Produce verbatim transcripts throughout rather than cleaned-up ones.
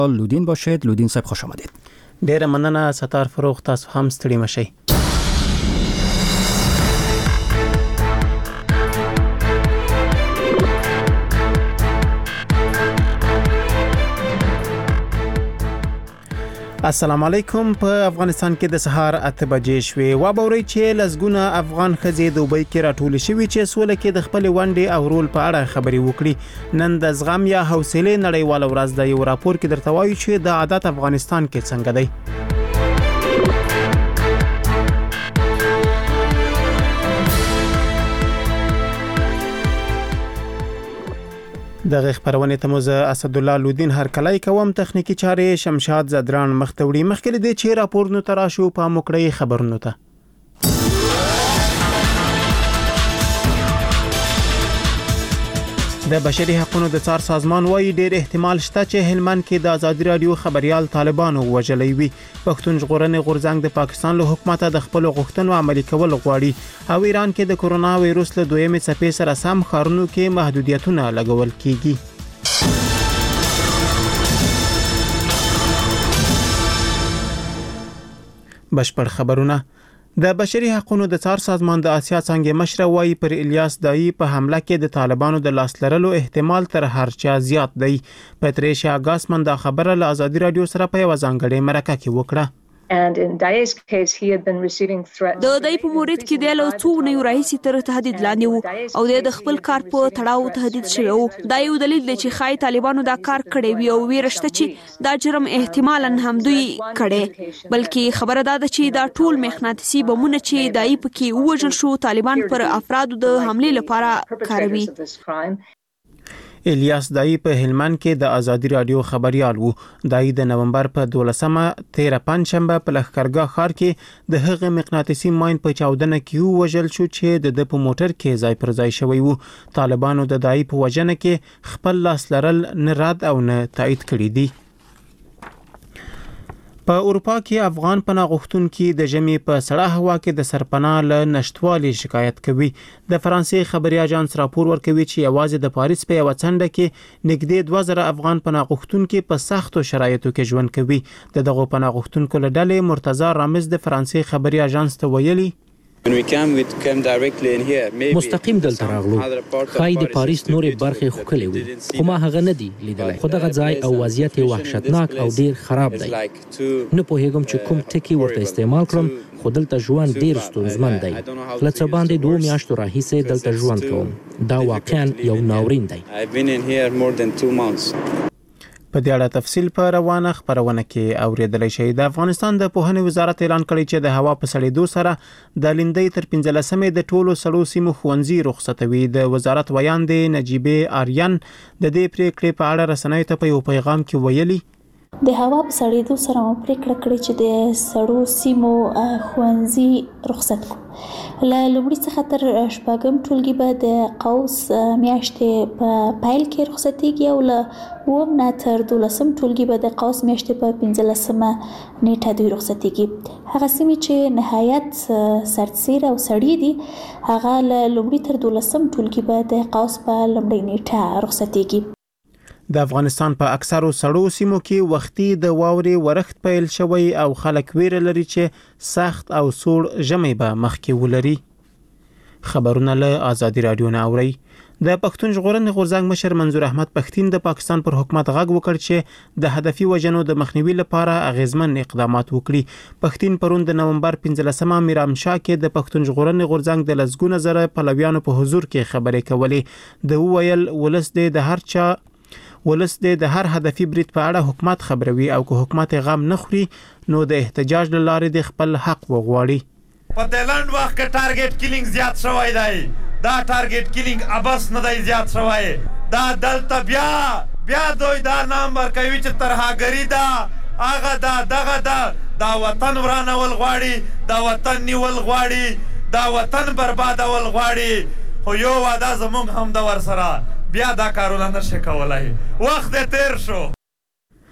لودین باشید. لودین صاحب خوش آمدید. ډیره مننه ستار فروغ، تاسو هم ستړي مشئ. السلام علیکم. په افغانستان کې د سهار اته بجې شوې. و به اورئ چې لسګونه افغان ښځې دوبۍ کې راټولې شوي چې سوله کې د خپلې ونډې او رول په اړه خبرې وکړي. نن د زغم یا حوصلې نړیواله ورځ ده. یو راپور کې درته وایو چې د عادت افغانستان کې څنګه دی. دغه خبرونه ته موږ اسد الله لودین هرکلای کوم. تخنیکی چارې شمشاد زدران مختوړي. مخکې دې چې راپور نو تراشو په مکړی خبرونه ته. د بشري حقوقو د څار سازمان وايي ډېر احتمال شته چې هلمند کې د ازادي رادیو خبريال طالبانو وژلې وي. پښتون ژغورنې غورځنګ د پاکستان له حکومت د خپل غوښتنو عملي کول غواړي او ایران کې د کورونا وایروس له دویمې څپې سره سم خارونو کې محدودیتونه لګول کیږي. بشپړ خبرونه. د بشري حقوقو د څار سازمان د آسیا څنګه مشر وايي پر الیاس دای په حمله کې د طالبانو د لاس لرلو احتمال تر هر چا زیات دی. پتریشیا ګاسمن دا خبره له ازادي رادیو سره په یو ځانګړې مرکه کې وکړه. And in Dae's case, he had been receiving threats. د دای په مورید کې د له څو نه راهیسي تر تهدید لاندې وو او د خپل کار په تړاو تهدید شوی وو. دا یو دلیل دی چې خای طالبانو دا کار کړی وي او ویرشته چې دا جرم احتمالاً هم دوی کړي. بلکې خبره دا ده چې دا ټول مخناطیسي بمونه چې دای په کې وژل شو طالبان پر افرادو د حمله لپاره کاروي. الیاس دای په هلمند کې د ازادي رادیو خبريال وو. دای د نومبر په دولسمه تیره پنځشنبه په لښکرګاه ښار کې د هغه مقناطیسي ماین په چاودنه کې وژل شو چې د په موټر کې ځای پر ځای شوی وو. طالبانو د دای په وژنه کې خپل لاس لرل نه رد او نه تایید کړی دی. په اروپا کې افغان پناه غوښتونکي د ژمي په سړه هوا کې د سرپناه له نشټوالي شکایت کوي. د فرانسې خبري اژانس راپور ورکوي چې یوازې د پاریس په یو څنډه کې نږدې دوه زره افغان پناه غوښتونکي په سختو شرایطو کې ژوند کوي. د دغو پناه غوښتونکو له ډلې مرتضی رامز د فرانسې خبري اژانس ته ویلي مستقیم دلته راغلو. خای د پاریس نورې برخې خو کلی وي خو ما هغه نه دی لیدلی. خو دغه ځای او وضعیت وحشتناک او ډیر خراب دی. نه پوهیږم چې کوم ټکی ورته استعمال کړم خو دلته ژوند ډیر ستونزمن دی. له څه باندې دوه میاشتو راهیسې دلته ژوند کوم. دا واقعا یو ناورین دی. په دې اړه تفصیل په روانه خبرونه کې اوریدل شي. د افغانستان د پوهنې وزارت اعلان کړی چې د هوا په سړېدو سره د لیندۍ تر پنځلسمې د ټولو سړو سیمو ښوونځي رخصتوي. د وزارت ویاندې نجیبه آریان د دې پریکړې په اړه رسنیو ته په یو پیغام کې ویلي د هوا په سړېدو سره مو پریکړه کړې چې د سړو سیمو ښوونځي رخصت کړو. له لومړي څخه تر شپږم ټولګي به د قوس میاشتې په پیل کې رخصتېږي او له اووم نه تر دولسم ټولګي به د قوس میاشتې په پنځلسمه نیټه دوی رخصتېږي. هغه سیمې چې نهایت سرتسیره او سړې دي هغه له لومړي تر دولسم ټولګي به د قوس په لومړۍ نیټه رخصتېږي. د افغانستان په اکثرو سړو سیمو کې وختي د واورې ورښت پیل شوی او خلک ویره لري چې سخت او سوړ ژمی به مخکې ولري. خبرونه له ازادي رادیو نه اوري. د پښتون ژغورنې غورځنګ مشر منظور احمد پښتين د پاکستان پر حکومت غږ وکړ چې د هدفي وژنو د مخنیوي لپاره اغیزمن اقدامات وکړي. پښتين پرون د نومبر پنځلسمه میرامشاه کې د پښتون ژغورنې غورځنګ د لسګونه زره پلویانو په حضور کې خبرې کولې. د وویل ولس د هر چا ولس د هر هدفي برید په اړه حکومت خبروي او که حکومت غم نه خوري نو د احتجاج لاره د خپل حق وغواړي. په دلند وخت کې ټارګټ کیلینګ زیات شوی دی. دا ټارګټ کیلینګ ابس نه دی زیات شوی. دا دلته بیا بیا دوی دا نام ورکوي چې ترهاګری دا هغه دا دغه دا دا وطن ورانول غواړي، دا وطن نیول غواړي، دا وطن بربادول غواړي. خو یو واده زمونږ هم د ورسره بیا دا کارونه نشي کولای. وخت تیر شو.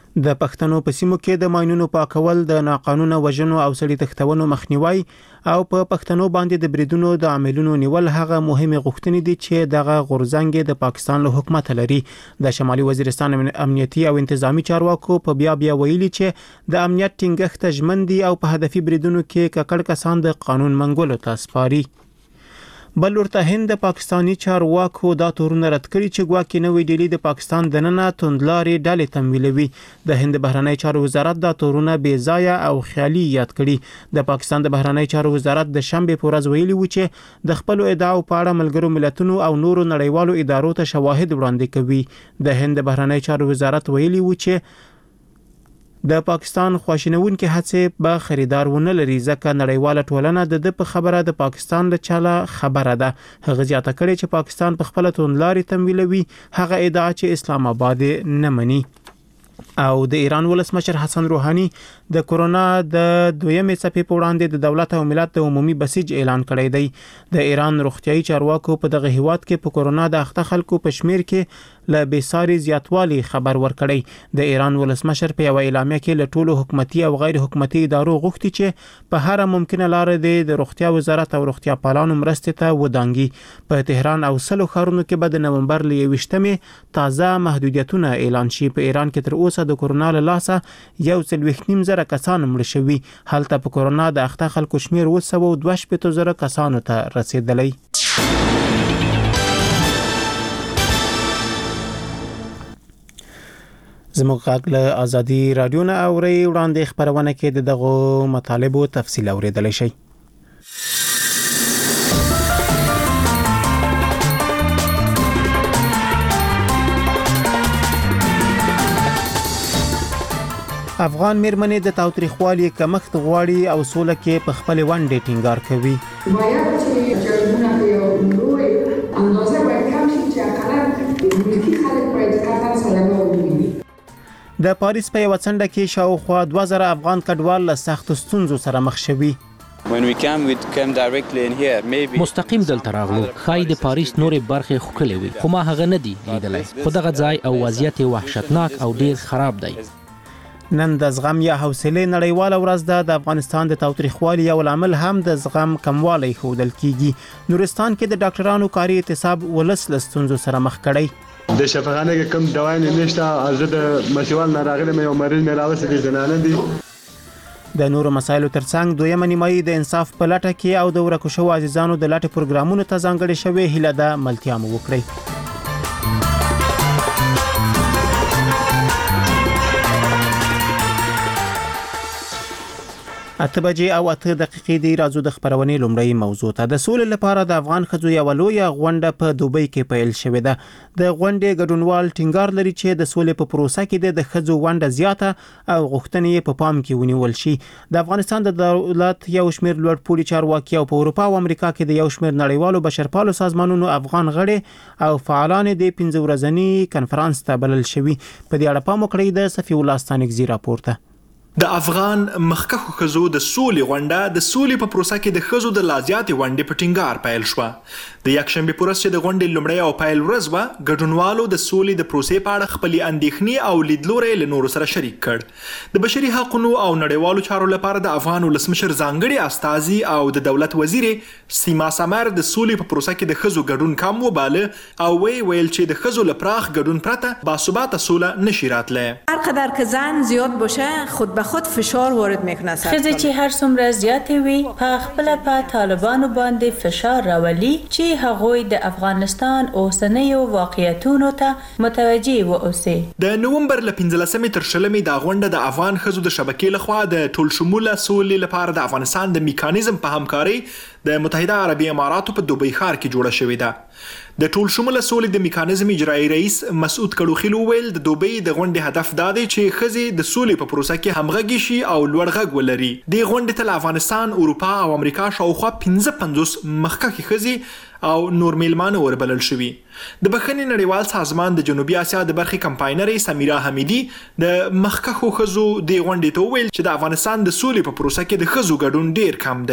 د پښتنو په سیمو کې د ماینونو پاکول د ناقانونه وژنو او سړي تښتونو مخنیوي او په پښتنو باندې د بریدونو د عاملونو نیول هغه مهمه غوښتنې دي چې دغه غورځنګ د پاکستان له حکومت لري. د شمالي وزیرستان امنیتي او انتظامی چارواکو په بیا بیا ویلي چې د امنیت ټینګښت ژمندي او په هدفي بریدونو کې ککړ کسان د قانون منګولو ته سپاري. بل ورته هند د پاکستانی چارواکو دا تورونه رد کړي چې ګواکې نوې ډیلی د پاکستان دننه توندلارې ډلې تمویلوي. د هند بهرنی چارو وزارت دا تورونه بې ځایه او خیالي یاد کړي. د پاکستان د بهرنی چارو وزارت د شنبه په ورځ ویلي و چې د خپل ادعاو په اړه ملګرو ملتونو او نورو نړیوالو ادارو ته شواهد وړاندې کوي. د هند بهرنی چارو وزارت ویلي و چې د پاکستان خواشینونکو هڅې به خریدار ونه لري ځکه نړیواله ټولنه د د په خبره د پاکستان له چاله خبره ده. هغه زیاته کړې چې پاکستان په خپل توندلاري تمویلوي هغه ادعا چې اسلام آباد نه مني. او د ایران ولسمشر حسن روحاني د کورونا د دویمې څپې په وړاندې د دولت او ملت د عمومي بسیج اعلان کړی دی. د ایران روغتيایي چارواکو په دغه هیواد کې په کورونا د اخته خلکو په شمیر کې له بیساري زیاتوالي خبر ورکړی. د ایران ولسمشر په یو اعلامیه کې له ټولو حکومتي او غیر حکومتي ادارو غوښتي چې په هر ممکنه لار د روغتیا وزارت او روغتیا پالانو مرستې ته ودانګي. په تهران او سلو ښارونو کې به د نومبر ل یویشتمې تازه محدودیتونه اعلان شي. په ایران کې تر اوسه د کورونا له لاسه یو څلوېښت نیم زره کسان مړه شوي. هلته په کورونا د اخته خلکو شمیر اوه سوه دوه شپېته زره کسانو ته رسیدلی. زموږ غږ له ازادي رادیو نه اوري. وړاندې خبرونه کې د دغو مطالبو تفصیل اوریدلی شئ. افغان میرمنې د تاوتریخوالي کمښت غواړي او سوله کې په خپل ونډه ټینګار کوي. باید چې جرمونه په یو لوی اندازه باید کم شي چې اقلا ملکي خلک باید قطعا سلامه وویني. د پاریس په یو څنډه کې شاوخوا دوه زره افغان کډوال له سخت ستونزو سره مخ شوي. مستقیم دلته راغلو. خای د پاریس نورې برخې خوکلې وي خو ما هغه نه دی لیدلی. خو دغه ځای او وضعیت وحشتناک او ډیر خراب دی. نن د زغم یا حوصله نړیواله ورځ ده. د افغانستان د تاوتریخوالي یو عامل هم د زغم کموالی ښودل کیږي. نورستان کې د ډاکټرانو کاري اعتصاب ولس له ستونزو سره مخ کړی. د شفاخانه کې کم دوايي نشته. زه د مسیوال نه راغلی مې یو مریض مې راوستي دي زنانه دي. د نورو مسایلو ترڅنګ دویمه نیمایي د انصاف په لټه کې او د ورکو شوو عزیزانو د لټې پروګرامونو ته ځانګړې شوې هیله ده ملتیا مو وکړئ. اته بجې او اته دقیقې دی. راځو د خبرونې لومړی موضوع ته. د سولې لپاره د افغان ښځو یوه لویه غونډه په دوبۍ کې پیل شوې ده. د غونډې ګډونوال ټینګار لري چې د سولې په پروسه کې د ښځو ونډه زیاته او غوښتنې یې په پام کې ونیول شي. د افغانستان د دولت یو شمېر لوړپوړي چارواکي او په اروپا او امریکا کې د یو شمېر نړیوالو بشرپالو سازمانونو افغان غړي او فعالان د پنځه ورځني کنفرانس ته بلل شوي. په دې اړه پام وکړئ د صفي الله ستانکزي راپورته. د افغان مخکښو ښځو د سولې غونډه د سولې په پروسه کې د ښځو د لا زیاتې ونډې په ټینګار پیل شوه. د یکشنبې په ورځ چې د غونډې لومړی او پیل ورځ وه، ګډونوالو د سولې د پروسې په اړه خپلې اندېښنې او لیدلوری له نورو سره شریک کړ. د بشري حقونو او نړیوالو چارو لپاره د افغان ولسمشر ځانګړي استازي او د دولت وزیر سیما سمر د سولې په پروسه کې د ښځو ګډون کم وباله او وی ویل چې د ښځو له پراخ ګډون پرته باثباته سوله نشي راتلی. هر قدر که زن زیاد باشه خود به خود فشار وارد میکنه. خزه چې هر څومره زیاتې وي په خپل په طالبانو باندې فشار راولي چې هغوی د افغانستان اوسنیو واقعیتونو ته متوجي واوسي. د نومبر ل پنځلسمې تر شلمې دا غونډه د افغان ښځو د شبکې لخوا د ټول شموله سولې لپاره د افغانستان د میکانیزم په همکاري د متحده عربي اماراتو په دوبۍ ښار کې جوړه شوې ده. د ټول شموله سولې د میکانیزم اجرایی رئیس مسعود کړوخیل وویل د دوبۍ د غونډې هدف دا دی چې ښځې د سولې په پروسه کې همغږي شي او لوړ غږ ولري. دې غونډې ته له افغانستان، اروپا او امریکا شاوخوا پنځه پنځوس مخکښې ښځې او نور میلمانه وربلل شوي. د بخښنې نړیوال سازمان د جنوبي اسیا د برخې کمپاینرې سمیرا حمیدي د مخکښو ښځو دې غونډې ته وویل چې د افغانستان د سولې په پروسه کې د ښځو ګډون ډیر کم دی.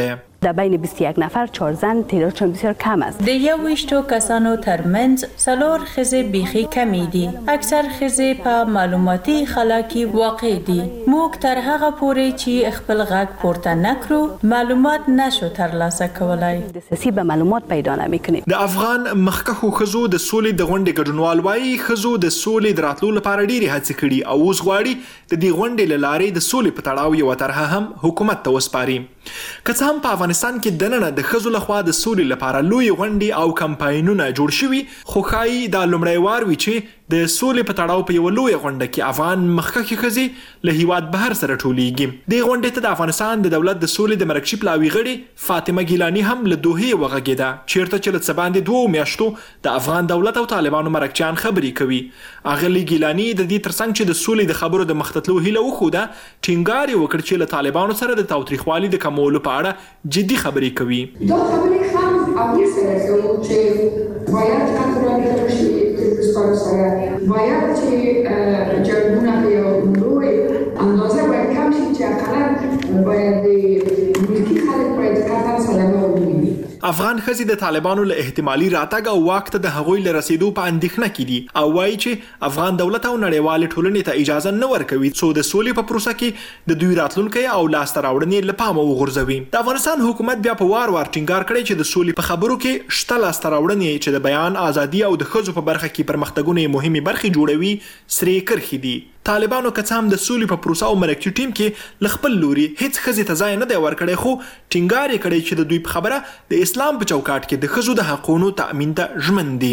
در بین بیست و یک نفر چهار زن تعدادشان بسیار کم است. د یویشتو کسانو ترمنځ څلور ښځې بیخي کمی دي. اکثر ښځې په معلوماتي خلا کې واقع دي. موږ تر هغه پورې چې خپل غږ پورته نکړو معلومات نشو ترلاسه کولای. دسیسې به معلومات پیدا نمی‌کنیم. د افغان مخکښو ښځو د سولې د غونډې ګډونوال وایي ښځو د سولې د راتلو لپاره ډېرې هڅې کړي او اوس غواړي د دې غونډې له لارې د سولې په تړاو یوه طرحه هم حکومت ته وسپاري. که څه هم په افغانستان کې دننه د ښځو لخوا د سولې لپاره لوی غونډې او کمپاینونه جوړ شوي، خو ښایي دا لومړی وار وي چې د سولې په تړاو په یوه لویه غونډه کې افغان مخکښې ښځې له هیواد بهر سره ټولیږي. دې غونډې ته د افغانستان د دولت د سولې د مرکزي پلاوي غړې فاطمه ګیلاني هم له دوحې وغږېده، چیرته چې له څه باندې دوو میاشتو د افغان دولت او طالبانو مرکچیان خبرې کوي. اغلې ګیلاني د دې ترڅنګ چې د سولې د خبرو د مخ ته تلو هیله وښوده، ټینګار یې وکړ چې له طالبانو سره د تاوتریخوالي د کمولو په اړه جدي خبرې کوي. دا خبرې هم اولی سره کوو چې باید کنټرول شي کردستان سره، باید چې جنګونه په یو لوی اندازه باید کم شي چې اقلا باید ملکي خلک باید قطر سلامه وویني. افغان ښځې د طالبانو له احتمالي راتګ او واک ته د هغوی له رسیدو په اندېښنه کې دي او وایي چې افغان دولت او نړیوالې ټولنې ته اجازه نه ورکوي څو د سولې په پروسه کې د دوی راتلونکی او لاسته راوړنې له پامه وغورځوي. د افغانستان حکومت بیا په وار وار ټینګار کړی چې د سولې په خبرو کې شته لاسته راوړنې چې د بیان ازادي او د ښځو په برخه کې پرمختګونه مهمې برخې جوړوي سرې کرښې دي. طالبانو که څه هم د سولې په پروسه او مرکزي ټیم کې له خپل لوري هیڅ ښځې ته ځای نه دی ورکړی، خو ټینګار یې کړی چې د دوی په خبره د اسلام په چوکاټ کې د ښځو د حقونو تأمین ته ژمن دي.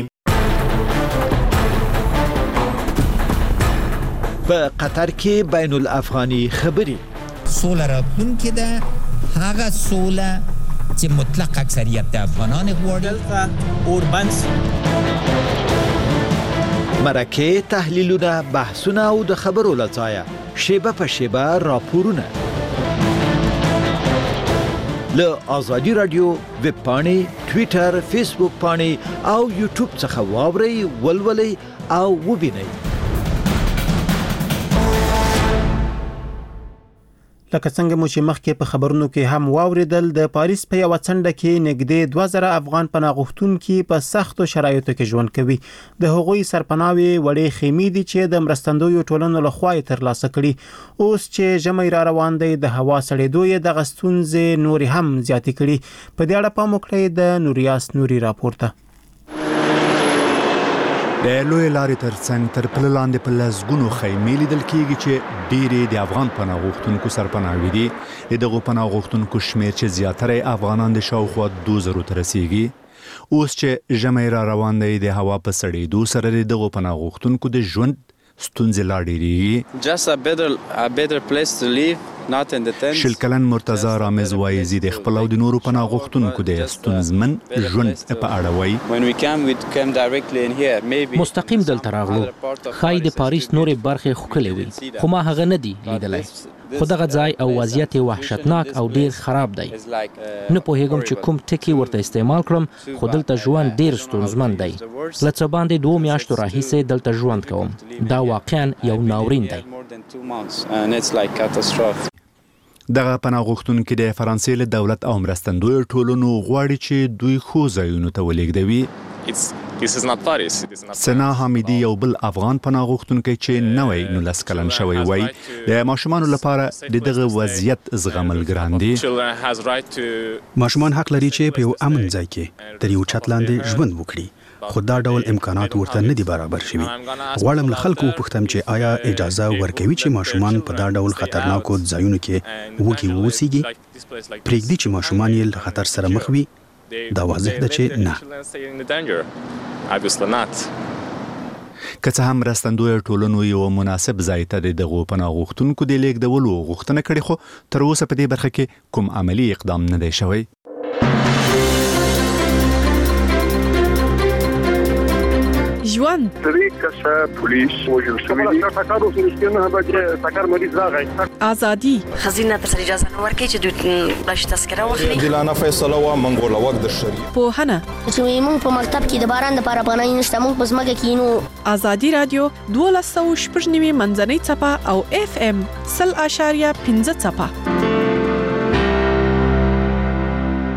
په قطر کې بین الافغاني خبرې سوله راتلونکې ده، هغه سوله چې مطلق اکثریت د افغانان غواړي. اوربنس مرکه، تحلیلونه، بحثونه او د خبرو له ځایه شیبه په شیبه راپورونه له آزادي رادیو ویب پاڼې، ټویټر، فیسبوک پاڼې او یوټیوب څخه واورئ، ولولئ او وبینئ. لکه څنګه مو چې مخکې په خبرونو کې هم واوریدل، د پاریس په یوه څنډه کې نږدې دوه زره افغان پناه غوښتونکي په سختو شرایطو کې ژوند کوي. د هغوی سرپناوي وړې خیمې دي چې د مرستندویو ټولنو لخوا یې ترلاسه کړي. اوس چې ژمی را روان دی، د هوا سړېدو یې دغه ستونزې نورې هم زیاتې کړي. په دې اړه پام وکړئ د نوریاس نوري راپورته. د لوی لارې ترڅنګ تر پله لاندې په لسګونو خیمې لیدل کېږي چې ډېرې د افغان پناه غوښتونکو سرپناوي دي. د دغو پناه غوښتونکو شمېر چې زیاتره افغانان د شاوخوا دوه زرو ته رسیږي. اوس چې ژمی را روان دی، د هوا په سړېدو سره د دغو پناه غوښتونکو د ژوند ستونزې لا ډېرېږي. شل کلن مرتضی رامز وایي زه د خپل او د نورو پناه غوښتونکو د ستونزمن ژوند په اړه وایي. مستقیم دلته راغلو، ښایي د پاریس نورې برخې ښکلې وي، خو ما هغه نه دی لیدلی. خو دغه ځای او وضعیت وحشتناک او ډیر خراب دی. نه پوهیږم چې کوم ټکي ورته استعمال کړم، خو دلته ژوند ډیر ستونزمن دی. له څه باندې دوه میاشتو راهیسې دلته ژوند کوم. دا واقعا یو ناورین دی. دغه پناه غوښتونکي د فرانسې له دولت او مرستندویو ټولنو غواړي چې دوی ښو ځایونو ته ولېږدوي. سنا حمیدي یو بل افغان پناه غوښتونکی چې نوی نولس کلن شوی وای، د ماشومانو لپاره د دغه وضعیت زغمل ګران دي. ماشومان حق لري چې په یو امن ځای کې تر یو چت لاندې ژوند وکړي، خو دا ډول امکانات ورته نه دي برابر شوي. غواړم له خلکو وپوښتم چې آیا اجازه ورکوي چې ماشومان په دا ډول خطرناکو ځایونو کې وږي واوسیږي؟ پرېږدي چې ماشومان یې له خطر سره مخ وي؟ دا واضح ده چې نه. که څه هم مرستندویو ټولنو یو مناسب ځای ته د دغو پناه غوښتونکو د لېږدولو غوښتنه کړې، خو تر اوسه په دې برخه کې کوم عملي اقدام نه دی شوی. ژوند درې کسه پولیس وژل شوي دي. ټکر وشو نه بچي ټکر مریض راغی. ازادي خزینه تر اجازه نه ورکړي چې دوی بلش تذکره واخلي. دلانه فیصله و منګول وخت د شریعت پوهنه چې موږ په مکتب کې د باران د پاره پناه نشته، موږ په ځمکه کې نو. ازادي رادیو دولس سوه شپږ نوي منځنۍ څپه او اف ام سل اشاریه پنځه څپه.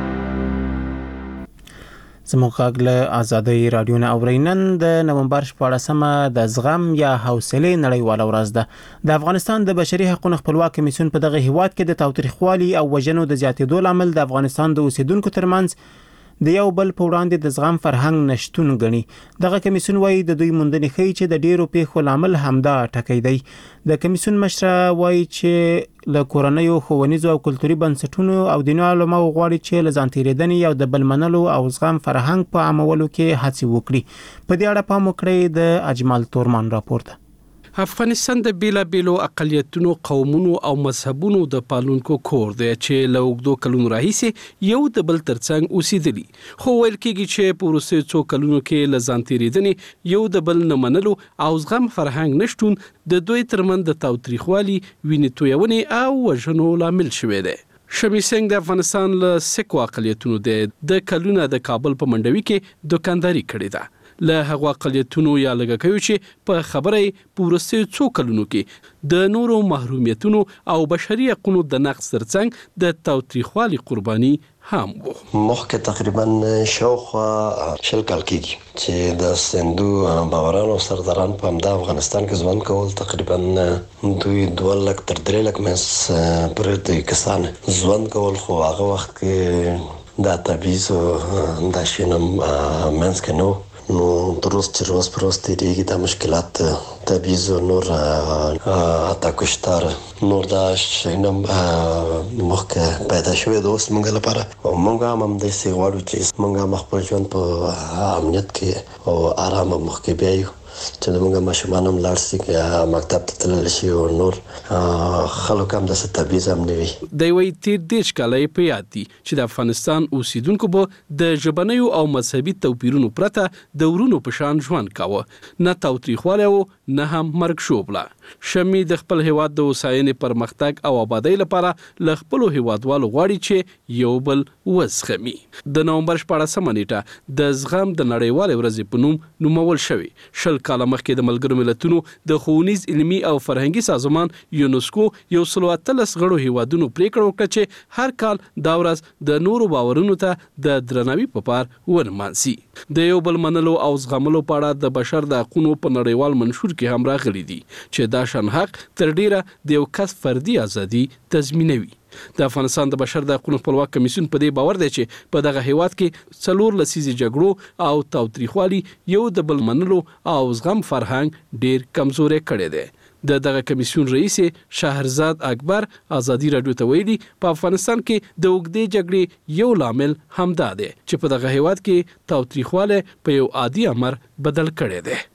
زموږ غږ له آزادۍ رادیو نه اورئ. نن د نومبر شپاړسمه د زغم یا حوصلې نړیواله ورځ ده. د افغانستان د بشري حقوقو خپلواک کمیسیون په دغه هیواد کې د تاوتریخوالي او وژنو د زیاتېدو لامل د افغانستان د اوسیدونکو ترمنځ د یو بل په وړاندې د زغم فرهنګ نشټون غني. دغه کمیسیون وايي د دوی موندنې ښیي چې د ډیرو پیښو لامل همدا ټکی دی. د کمیسیون مشره وايي چې له کورنیو ښوونیزو او کلتوري بنسټونو او دیني علماو غواړي چې له ځان تیریدنې او د بل منلو او زغم فرهنګ په عامولو کې هڅې وکړي. په دې اړه پام وکړئ د اجمل تورمان راپور ده. افغانستان د بیلا بیلو اقلیتونو، قومونو او مذهبونو د پالونکو کور دی چې له اوږدو کلونو راهیسې یو د بل ترڅنګ اوسېدلي، خو ویل کېږي چې په وروستیو څو کلونو کې له ځان تیریدنې، یو د بل نه منلو او زغم فرهنګ نشتون د دوی ترمنځ د تاوتریخوالي، وینې تویونې او وژنو لامل شوی دی. شمی سنگ د افغانستان له سکو اقلیتونو دی. د کلونه د کابل په منډوي کې دکانداري کړې ده. له هغه اقلیتونو یا لږه کوي چې په خبره په وروستیو څو کلونو کې د نورو محرومیتونو او بشري حقوقو د نقض ترڅنګ د تاوتریخوالي قرباني هم وو. مخکې تقریبا شاوخوا شل کال کېږي چې د سندو باورانو سرداران په همدا افغانستان کې ژوند کول. تقریبا دوی دوه لک تر درې لک منځ پرې کسان ژوند کول، خو هغه وخت کې دا تبعیض او دا شینم منځ کې نو نو درست چې روز پر روز تیریږي دا مشکلات تبعیض او نور حتی کشتار نور دا شینم مخکې پیدا شوی د اوس موږ لپاره، او موږ هم همداسې غواړو چې موږ هم خپل ژوند په امنیت کې او آرام مخکې بیایو، چې موږ ماشومان هم لاړ شي مکتب ته تللی شي او نور خلک هم داسې تبعیض هم نه وي. د یوې تیر دېرش کاله یې په یاد دي چې د افغانستان اوسیدونکو به د ژبنیو او مذهبي توپیرونو پرته د ورونو په شان ژوند کاوه، نه تاوتریخوالی و نه هم مرګ ژوبله. شمی د خپل هیواد د هوساینې، پرمختګ او آبادۍ لپاره له خپلو هیوادوالو غواړي چې یو بل وزغمي. د نومبر شپاړسمه نیټه د زغم د نړیوالې ورځې په نوم نومول شوې. شل کاله مخکې د ملګرو ملتونو د ښوونیز، علمي او فرهنګي سازمان یونسکو یو سل او اتلس غړو هیوادونو پریکړه وکړه چې هر کال دا ورځ د نورو باورونو ته د درناوي په پار ونمانځي. د یو بل منلو او زغملو په اړه د بشر د حقوقو په نړیوال منشور کې هم راغلي دي چې دا شان حق تر ډیره د یو کس فردي ازادي تضمینوي. د افغانستان د بشر د حقوقو خپلواک کمیسیون په دې باور دی چې په دغه هیواد کې څلور لسیزې جګړو او تاوتریخوالي یو د بل منلو او زغم فرهنګ ډیر کمزوري کړی دی. د دغه کمیسیون رئیس شهرزاد اکبر آزادی رادیو ته ویلي په افغانستان کې د اوږدې جګړې یو لامل همدا دی چې په دغه هیواد کې تاوتریخوالی په یو عادي امر بدل کړی دی.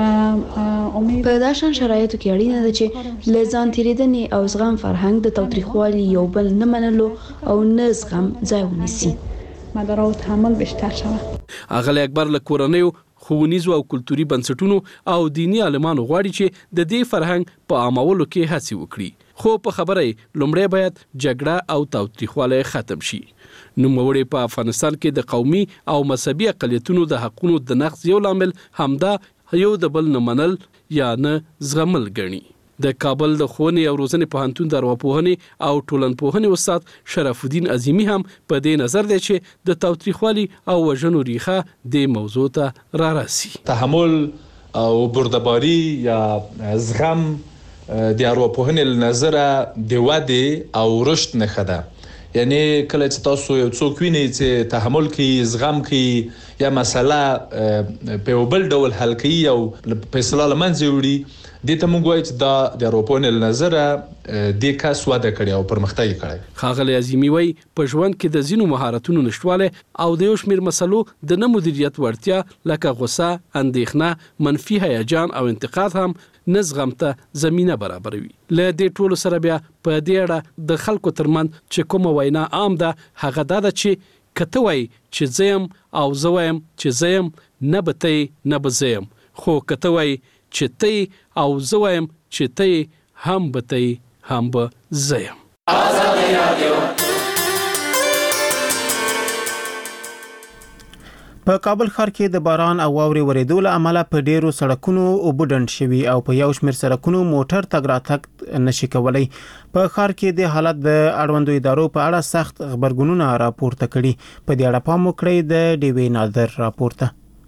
په دا شان شرایطو کې اړینه ده چې له ځان تیریدنې او زغم فرهنګ د تاوتریخوالي یو بل نه منلو او نه زغم ځای ونیسي. مدارا و تحمل بیشتر شود. اغلی اکبر له کورنیو، ښوونیزو او کلتوري بنسټونو او دینی عالمانو غواړي چې د دې فرهنګ په عامولو کې هڅې وکړي، خو په خبره یې لومړی باید جګړه او تاوتریخوالی ختم شي. نوموړی په افغانستان کې د قومي او مذهبي اقلیتونو د حقونو د نقض یو لامل همدا یو د بل نه منل یا نه زغمل ګڼي. د کابل د ښوونې او روزنې پوهنتون د ارواپوهنې او ټولنپوهنې استاد شرف الدین عظیمي هم په دې نظر دی چې د تاوتریخوالي او وژنو ریښه دې موضوع ته را رسي. تحمل او بردباری یا زغم د ارواپوهنې له نظره د ودې او رشد نښه ده. یعنی کله چې تاسو یو څوک وینئ چې تحمل کوي، زغم کوي، یا مسله په یو بل ډول حل کوي او فیصله له منځه وړي، دې ته موږ وایو چې دا د ارواپوهنې له نظره دې کس وده کړې او پرمختګ یې کړی. ښاغلی عظیمي وایي په ژوند کې د ځینو مهارتونو نشتوالی او د یو شمېر مسلو د نه مدیریت وړتیا لکه غوسه، اندېښنه، منفي هیجان او انتقاد هم نه زغم ته زمینه برابروي. له دې ټولو سره بیا په دې اړه د خلکو ترمنځ چې کومه وینا عام ده هغه دا ده چې که ته وایي چې زه یم او زه وایم چې زه یم، نه به ته نه به زه یم، خو که ته وایي چې ته او زه وایم چې ته هم به ته هم به زه یم. په کابل ښار کې د باران او واورې ورېدو له امله په ډیرو سړکونو اوبه ډنډ شوي او په یو شمېر سړکونو موټر تګ راتګ نشي کولی. په ښار کې د حالت د اړوندو ادارو په اړه سخت خبرګونونه راپورته کړي. په دې اړه پام وکړئ د ډیوې نادر راپورته.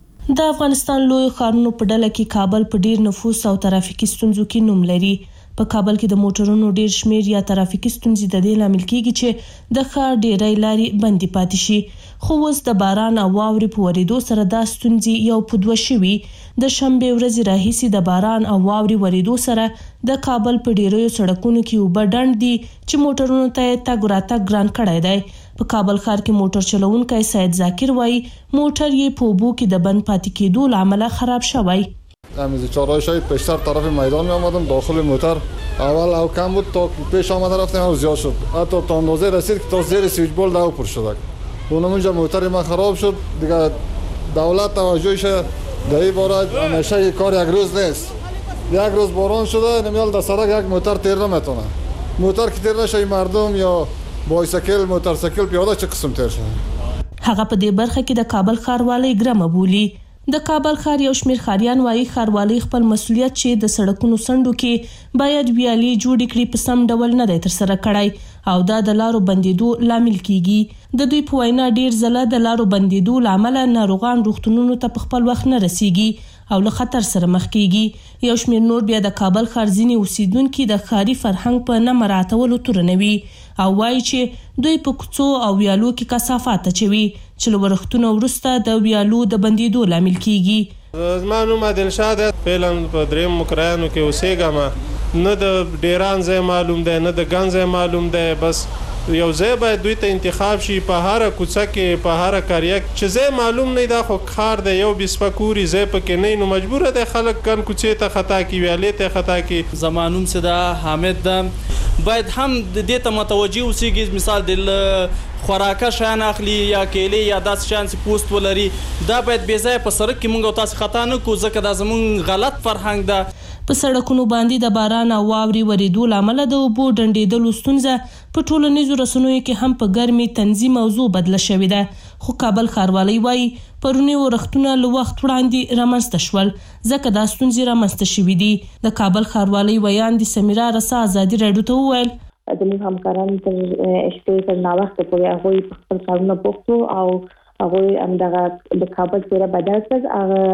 د افغانستان لوی ښارونو په ډله کې کابل په ډیر نفوس او ترافیکي ستونزو کې نوم لري. په کابل کې د موټرونو ډیر شمیر یا ترافیکي ستونزې د دې لامل کیږي چې د ښار ډیری لارې بندي پاتې شي. خو اوس د باران او واورې په ورېدو سره دا ستونزې یو په دوه شوي. د شنبې ورځې راهیسې د باران او واورې ورېدو سره د کابل په ډیریو سړکونو کې اوبه ډنډ دي چې موټرونو ته یې تګ راتګ ګران کړی دی. په کابل ښار کې موټر چلوونکی سید ذاکر وایي موټر یې په اوبو کې د بند پاتې کېدو له امله خراب شوی. از چهارراه شهید پیشتر طرف میدان می آمدم، داخل موتر اول او کم بود تا پیش آمده رفتیم او زیاد شد، حتی تا اندازه رسید که تا زیر سویچ بول دو پر شد. اونجا موتر من خراب شد دیگه. دولت توجهش در این باره همیشه کار یک روز نیست. یک روز باران شده نمیال در سرک یک موتر تیر نمیتونه. موتر که تیر نشه مردم یا بایسکل موتورسیکل پیاده چه قسم تیر شده. هغه په دې برخه کې د کابل ښاروالۍ ګرمه بولي. د کابل ښار یو شمېر ښاریان وایي ښاروالۍ خپل مسؤلیت چې د سړکونو څنډو کې باید ویالې جوړې کړي په سم ډول نه دی ترسره کړی او دا د لارو بندېدو لامل کیږي. د دوی په وینا ډیر ځله د لارو بندېدو له امله ناروغان روغتونونو ته په خپل وخت نه رسیږي او له خطر سره مخ کیږي. یو شمېر نور بیا د کابل ښار ځینې اوسیدونکي د ښاري فرهنګ په نه مراعاتولو تورنوي او وایي چې دوی په کوڅو او ویالو کې کثافات اچوي چې له ورښتونو وروسته د ویالو د بندېدو لامل کیږي. زما نوم عادلشاه دی. فعلا په دریم مکرایانو کې اوسېږم. نه د ډیران ځای معلوم دی نه د ګن ځای معلوم دی. بس یو ځای باید دوی ته انتخاب شي په هر کوڅه کې په هر قریه چې ځای معلوم نه دا خو ښار دی یو بسپکوري ځای پکې نه نو مجبور دی خلک ګن کوڅې ته خطا کی ویالې ته خطا کی. زمانوم صدا حامد ده. باید هم د دې ته متوجي اوسېږي مثال د خوراکه شان اخلي یا کېلې یا داس شان سي پوسټ ولري دا باید بې ځای په سړک کې مونږ تاسو خطا نه کو ځکه دا زمون غلط فرهنګ ده. په سړکونو باندې د باران او واورې ورېدو له امله د اوبو ډنډېدلو ستونزه په ټولنیزو رسنیو کې هم په ګرمې تنظیم موضوع بدله شوې ده. خو کابل ښاروالۍ وایي پرونی ورښتونه له وخت وړاندې رامنځته شول ځکه دا ستونزې رامنځته شوې دي. د کابل ښاروالۍ ویاندې سمیرا رسا ازادي راډیو ته وویل زموږ همکاران تر شپې تر ناوخته پورې هغوی په خپل کارونه بوخت وو او هغوی همدغه د کابل څېره بدل کړ.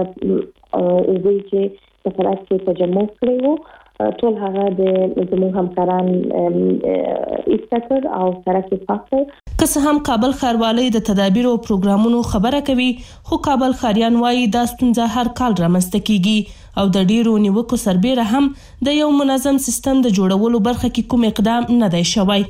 هغه اوبه چې په سړک کې تجمع کړی وو ټول هغه د زموږ همکاران ایسته کړ او سړک یې پاک کړ. که څه هم کابل ښاروالۍ د تدابیر او پروګرامونو خبره کوي خو کابل ښاریان وایي دا ستونزه هر کال رامنځته کیږي او د ډیرو نیوکو سربیره هم د یو منظم سیستم د جوړولو برخه کې کوم اقدام نه دی شوی.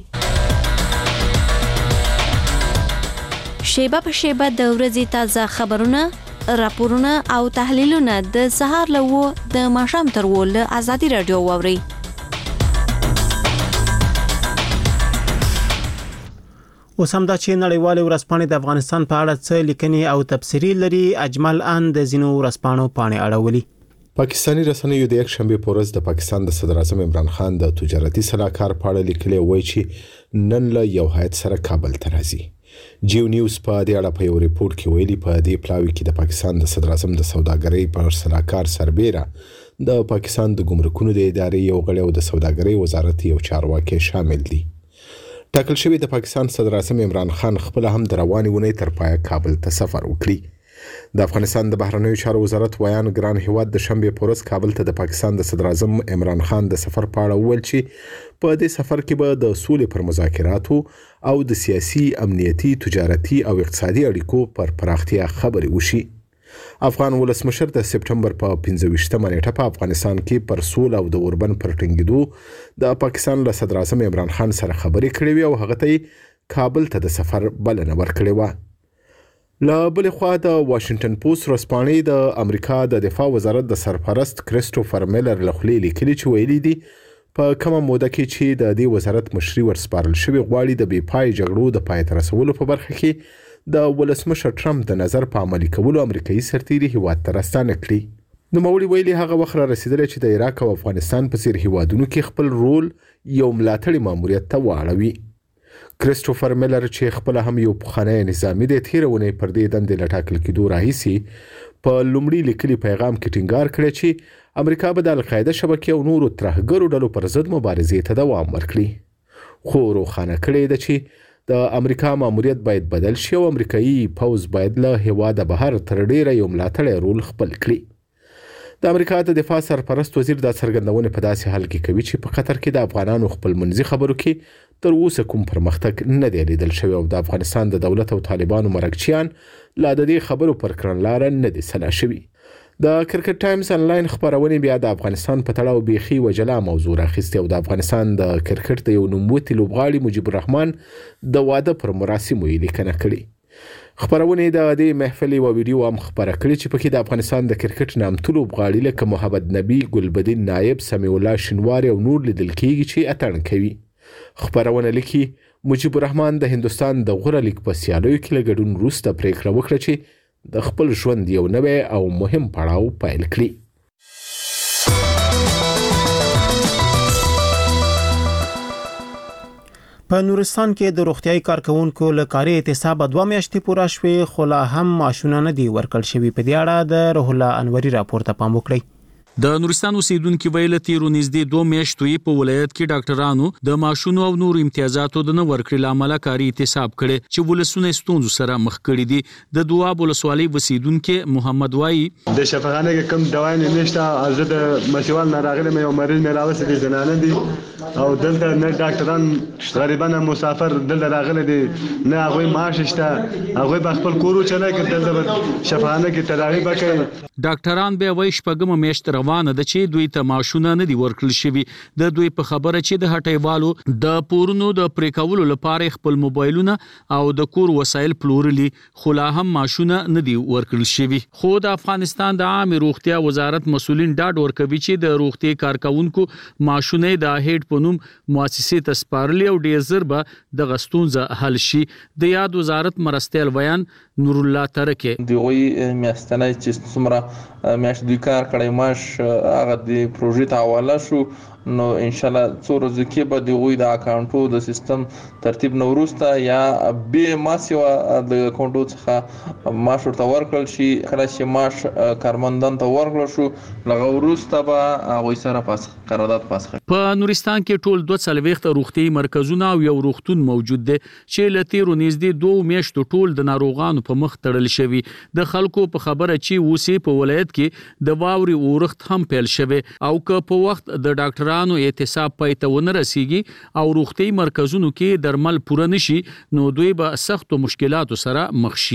شیبه په شیبه د ورځې تازه خبرونه راپورونه او تحلیلونه د سهار له و د ماښام تر و له ازادي راډیو واوري. اوس هم دا چې نړیوالې ورځپاڼې د افغانستان په اړه څه لیکنې او تبصرې لري. اجمل ان د ځینو ورځپاڼو پاڼې اړولي. پاکستانی رسنیو د یک شنبه په ورځ د پاکستان د صدر اعظم عمران خان د تجارتي سلاکار په اړه لیکلي وایي چې نن له یو هیئت سره کابل ته راځي. جیو نیوز په دې اړه په یو ریپورت کې ویلي په دې پلاوي کې د پاکستان د صدر اعظم د سوداګرۍ پر سلاکار سربیره د پاکستان د ګمرکونو د ادارې یو غړی او د سوداګرۍ وزارت یو چارواکي شامل دي. ټاکل شوی د پاکستان صدر اعظم عمران خان خپل هم د روانې ونې تر پایه کابل ته سفر وکړي. د افغانستان د بهرنیو چارو وزارت ویان ګران هیواد د شنبه په ورځ کابل ته د پاکستان د صدر اعظم عمران خان د سفر په اړه وویل چې په دې سفر کې به د سولې پر مذاکراتو او د سیاسي، امنیتي، تجارتي او اقتصادي اړیکو پر پراختیا خبرې وشي. افغان ولسمشر د سپټمبر په پنځه ویشتمه نیټه په افغانستان کې پر سول او د اوربن پر ټینګېدو د پاکستان له صدر اعظم عمران خان سره خبرې کړې وې او هغه ته کابل ته د سفر بلنه ورکړې وه. له بلې خوا د واشنگټن پوسټ ورځپاڼې د امریکا د دفاع وزارت د سرپرست کریسټوفر میلر له خولې لیکلي چې ویلي دي په کومه موده کې چې د دې وزارت مشري ورسپارل شوې غواړي د بې پای جګړو د پای ته رسولو په برخه کې د ولسمشر ټرمپ د نظر په عملي کولو امریکایي سرتیري هیواد ته راستانه کړي. نوموړي ویلي هغه وخت را رسیدلی چې د عراق او افغانستان په څیر هیوادونو کې خپل رول یو ملاتړي ماموریت ته واړوي. کریسټوفر میلر چې خپل هم یو پخوانی نظامی دی تیرونه پر دې دندې لټاکل کېدو راهیسي په لومړي لیکلي پیغام کې ټینګار کړی چې امریکا به د القاعده شبکې او نورو ترهګرو ډلو پر ضد مبارزې ته دوام ورکړي خو روښانه کړی ده چې د امریکا ماموریت باید بدل شي او امریکایي پوځ باید له هیواده بهر تر ډیره یو ملاتړی رول خپل کړي د امریکا د دفاع سرپرست وزیر دا څرګندونه په داسې حال کې کوي چې په قطر کې د افغانانو خپل منځي خبرو کې تر اوسه کوم پرمختګ نه دی لیدل شوی او د افغانستان د دولت او طالبانو مرکچیان لا د دې خبرو پر کړنلاره نه دي سلا شوي د کرکټ ټایمز انلاین خبرونه بیا د افغانستان په تړاو بيخي وجلا موضوع راخسته او د افغانستان د کرکټ د یو نوموتي لوبغاړي مجيب الرحمن د واده پر مراسمو یې لیکنه کړې خبرونه د دې محفل او ویډیو هم خبره کړې چې پکې د افغانستان د کرکټ نامتو لوبغاړي لکه محمد نبی ګلبدین نایب سمیع الله شنواری او نور لیدل کېږي چې اتڼ کوي خبرونه لیکي مجيب الرحمن د هندستان د غوره لیګ په سیالیو کې له ګډون وروسته پریکړه وکړه چې د خپل ژوند یو نوی او مهم پړاو پیل کړي په نورستان کې د روغتیاي کارکونکو له کاري اعتصاب دوه میاشتې پوره شوې خو لا هم معاشونه نه دي ورکړل شوي په دې اړه د روح الله انوري راپور ته پام وکړئ د نورستان اوسیدونکو ویل تیرو نږدې دوه میاشتو په ولایت کې ډاکټرانو د معاشونو او نور امتیازاتو د نه ورکړل عمله کاری اعتصاب کړي چې ولسونه ستونزو سره مخ کړي دي د دواب ولسوالۍ اوسیدونکو محمد وای د شفاخانه کې کم دوايان نشته از د مسیوال نه راغلی مې مریض مې راوسته دي زنانه دي او دلته نه ډاکټران غریبانه مسافر دلته راغلي دي نه هغه معاش شته هغه په خپل کورو چنه کې دلته شفاخانه کې تداوی وکړي ډاکټران به وای شپږم میاشت روانه ده چې دوی ته معاشونه نه دي ورکړل شوي د دوی په خبره چې د هټیوالو د پورونو د پریکولو لپاره خپل موبایلونه او د کور وسایل پلورلي خو لا هم معاشونه نه دي ورکړل شوي خو د افغانستان د عامه روغتیا وزارت مسولین ډاډ ورکوي چې د روغتي کارکونکو معاشونه د هډ په نوم مؤسسې ته سپارلي او ډیر زر به د غستونزه حل شي د یاد وزارت مرستیال بیان نور الله ترکه دوی میاشتنه چې څومره میاشت دوی کار کړی ماش هغه د پروژې ته حواله شو نو ان شاء الله څو ورځې کې به د غوي د اکاونټو د سیستم ترتیب نو وروسته یا به ماسیو د اکاونټو څخه ماش ورته ورکړل شي کله چې ماش کارمندان ته ورکړل شو لغه وروسته به هغه سره پاس قرارداد پاس په نورستان کې ټول دوه څلويخت روغتي مرکزونه او یو روغتون موجود دي چې لتیرو نږدې دوه میاشتو ټول د ناروغانو په مخ تړل شوی د خلکو په خبره چې وسی په ولایت کې د واوري اورښت هم پیل شوی او که په وخت د ډاکټر نو اعتصاب پای ته ونه رسیږي او روغتي مرکزونو کې درمل پوره نشي نو دوی به سخت مشکلاتو سره مخ شي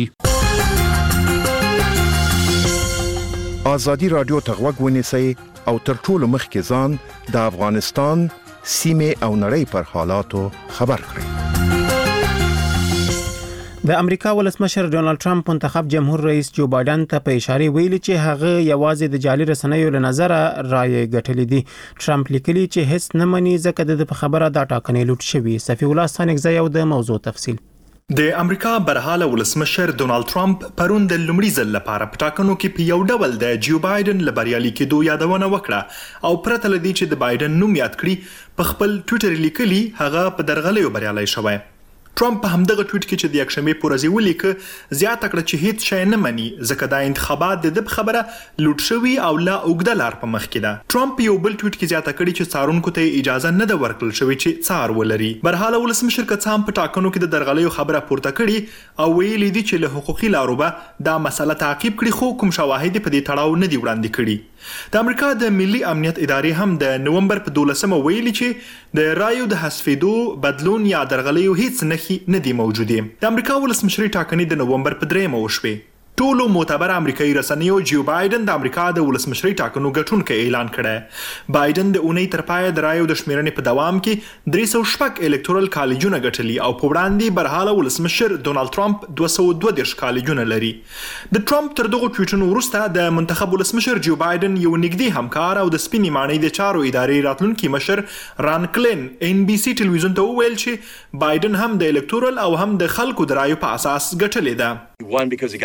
ازادي رادیو ته غوږ ونیسئ او تر ټولو مخکې ځان د افغانستان سیمه او نړۍ پر حالاتو خبر کړئ د امریکا ولسمشر ډونالد ټرمپ منتخب جمهور رئیس جو بایدن ته په اشاره ویلي چې هغه یوازې د جعلي رسنیو له نظره رائے ګټلې دي ټرمپ لیکلي چې هیڅ نه مني ځکه د خبره دا ټاکنې لوټ شوی صفی الله ستانکزی او د موضوع تفصیل د امریکا برحاله ولسمشر ډونالد ټرمپ پرون د لومړي ځل لپاره په ټاکنو کې په یو ډول د جو بایدن لبریالي کېدو یادونه وکړه او پرته لدی چې د بایدن نوم یاد کړي په خپل ټوئیټر لیکلي هغه په درغلیو بریالي شوی ټرمپ په همدغه ټویټ کې چې د یکشنبه په ورځ ولیکه زیاته کړه چې هیڅ شی نه مني ځکه دا انتخابات د خبره لوټ شوی او لا اوږده لار په مخ کې ده ټرمپ یو بل ټویټ کې زیاته کړي چې څارونکو ته اجازه نه ده ورکړل شوی چې څار ولري برحاله ولسمشر کڅام په ټاکنو کې د درغلیو خبره پورته کړي او ویلي دي چې له حقوقي لارو به دا مسله تعقیب کړي خو کوم شواهد په دې تړاو نه دی وړاندې کړي د امریکا د ملي امنیت ادارې هم د نومبر په دولسمه ویلي چې د رایو د حذفېدو بدلون یا درغلیو هیڅ نښې نه دي موجودې د امریکا ولسمشري ټاکنې د نومبر په دریمه وشوې ټولو معتبر امریکایي رسنیو جو بایدن د امریکا د ولسمشري ټاکنو ګټونکی اعلان کړی بایدن د اونۍ تر پای د رایو د شمیرنې په دوام کې درې سوه شپږ الکتورل کالجونه ګټلي او په وړاندې برحاله ولسمشر ډونالد ټرمپ دوه سوه دوه دېرش کالجونه لري د ټرمپ تر دغو ټویټونو وروسته د منتخب ولسمشر جو بایدن یو نږدې همکار او د سپینې ماڼۍ د چارو ادارې راتلونکي مشر ران کلین ان بي سي ټلویزیون ته وویل چې بایدن هم د الکتورل او هم د خلکو د رایو په اساس ګټلې ده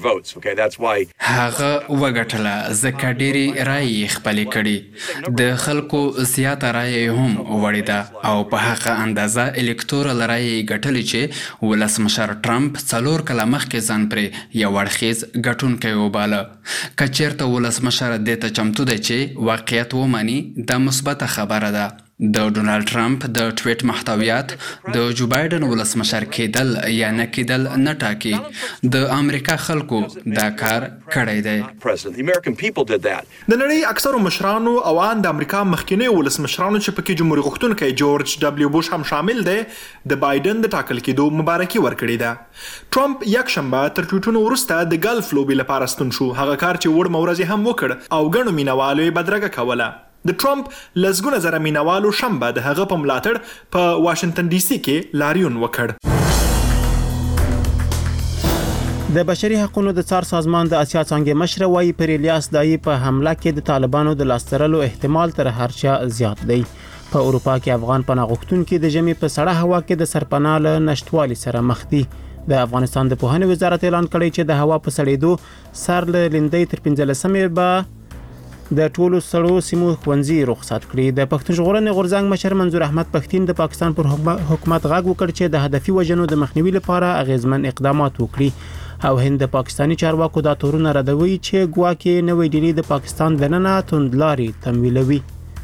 votes. Okay, that's why هغه وګټله ځکه ډېری رایې خپلې کړي د خلکو زیاته رایې هم وړې ده او په هغه اندازه الکتورل رایې ګټلې چې ولسمشر ټرمپ څلور کاله مخکې ځان پرې یو اړخیز ګټونکی وباله. که چېرته ولسمشر دې ته چمتو دی چې واقعیت ومني دا مثبته خبره ده. د ډونالد ټرمپ د ټویټ محتویات د جو بایدن ولسمشر کېدل یا نه کېدل نه ټاکي. د امریکا خلکو دا کار کړی دی. د نړۍ اکثرو مشرانو او ان د امریکا مخکینی ولسمشرانو چې پکې جمهوریت غوښتونکی جورج ډبلیو بوش هم شامل دی د بایدن د ټاکل کېدو مبارکي ورکړې ده. ټرمپ یک شنبه تر ټویټونو وروسته د ګلف لوبې لپاره ستون شو، هغه کار چې وړ مورز هم وکړ او ګڼو مینوالو یې بدرګه کوله. د ټرمپ لسګونه زره مینوالو شنبه د هغه په ملاتړ په واشنگټن ډي سي کې لاریون وکړ. د بشري حقوقو د څار سازمان د اسیا څنګه مشر وایي پر الیاس دای په حمله کې د طالبانو د لاسترلو احتمال تر هر چا زیات دی. په اروپا کې افغان پناه غوښتونکي د جمی په سړه هوا کې د سرپناه له نشټوالي سره مخ دي. د افغانستان د پوهنې وزارت اعلان کړی چې د هوا په سړېدو سر له لندۍ تر پنځلسمې به د ټولو سړو سیمو ښوونځي رخصت کړي. د پښتون ژغورنې غورځنګ مشر منظور احمد پښتين د پاکستان پر حکومت غږ وکړ چې د هدفي وژنو د مخنیوي لپاره اغیزمن اقدامات وکړي او هند د پاکستاني چارواکو دا تورونه ردوي چې ګواکې نوې ډیلي د پاکستان دننه توندلاري تمویلوي.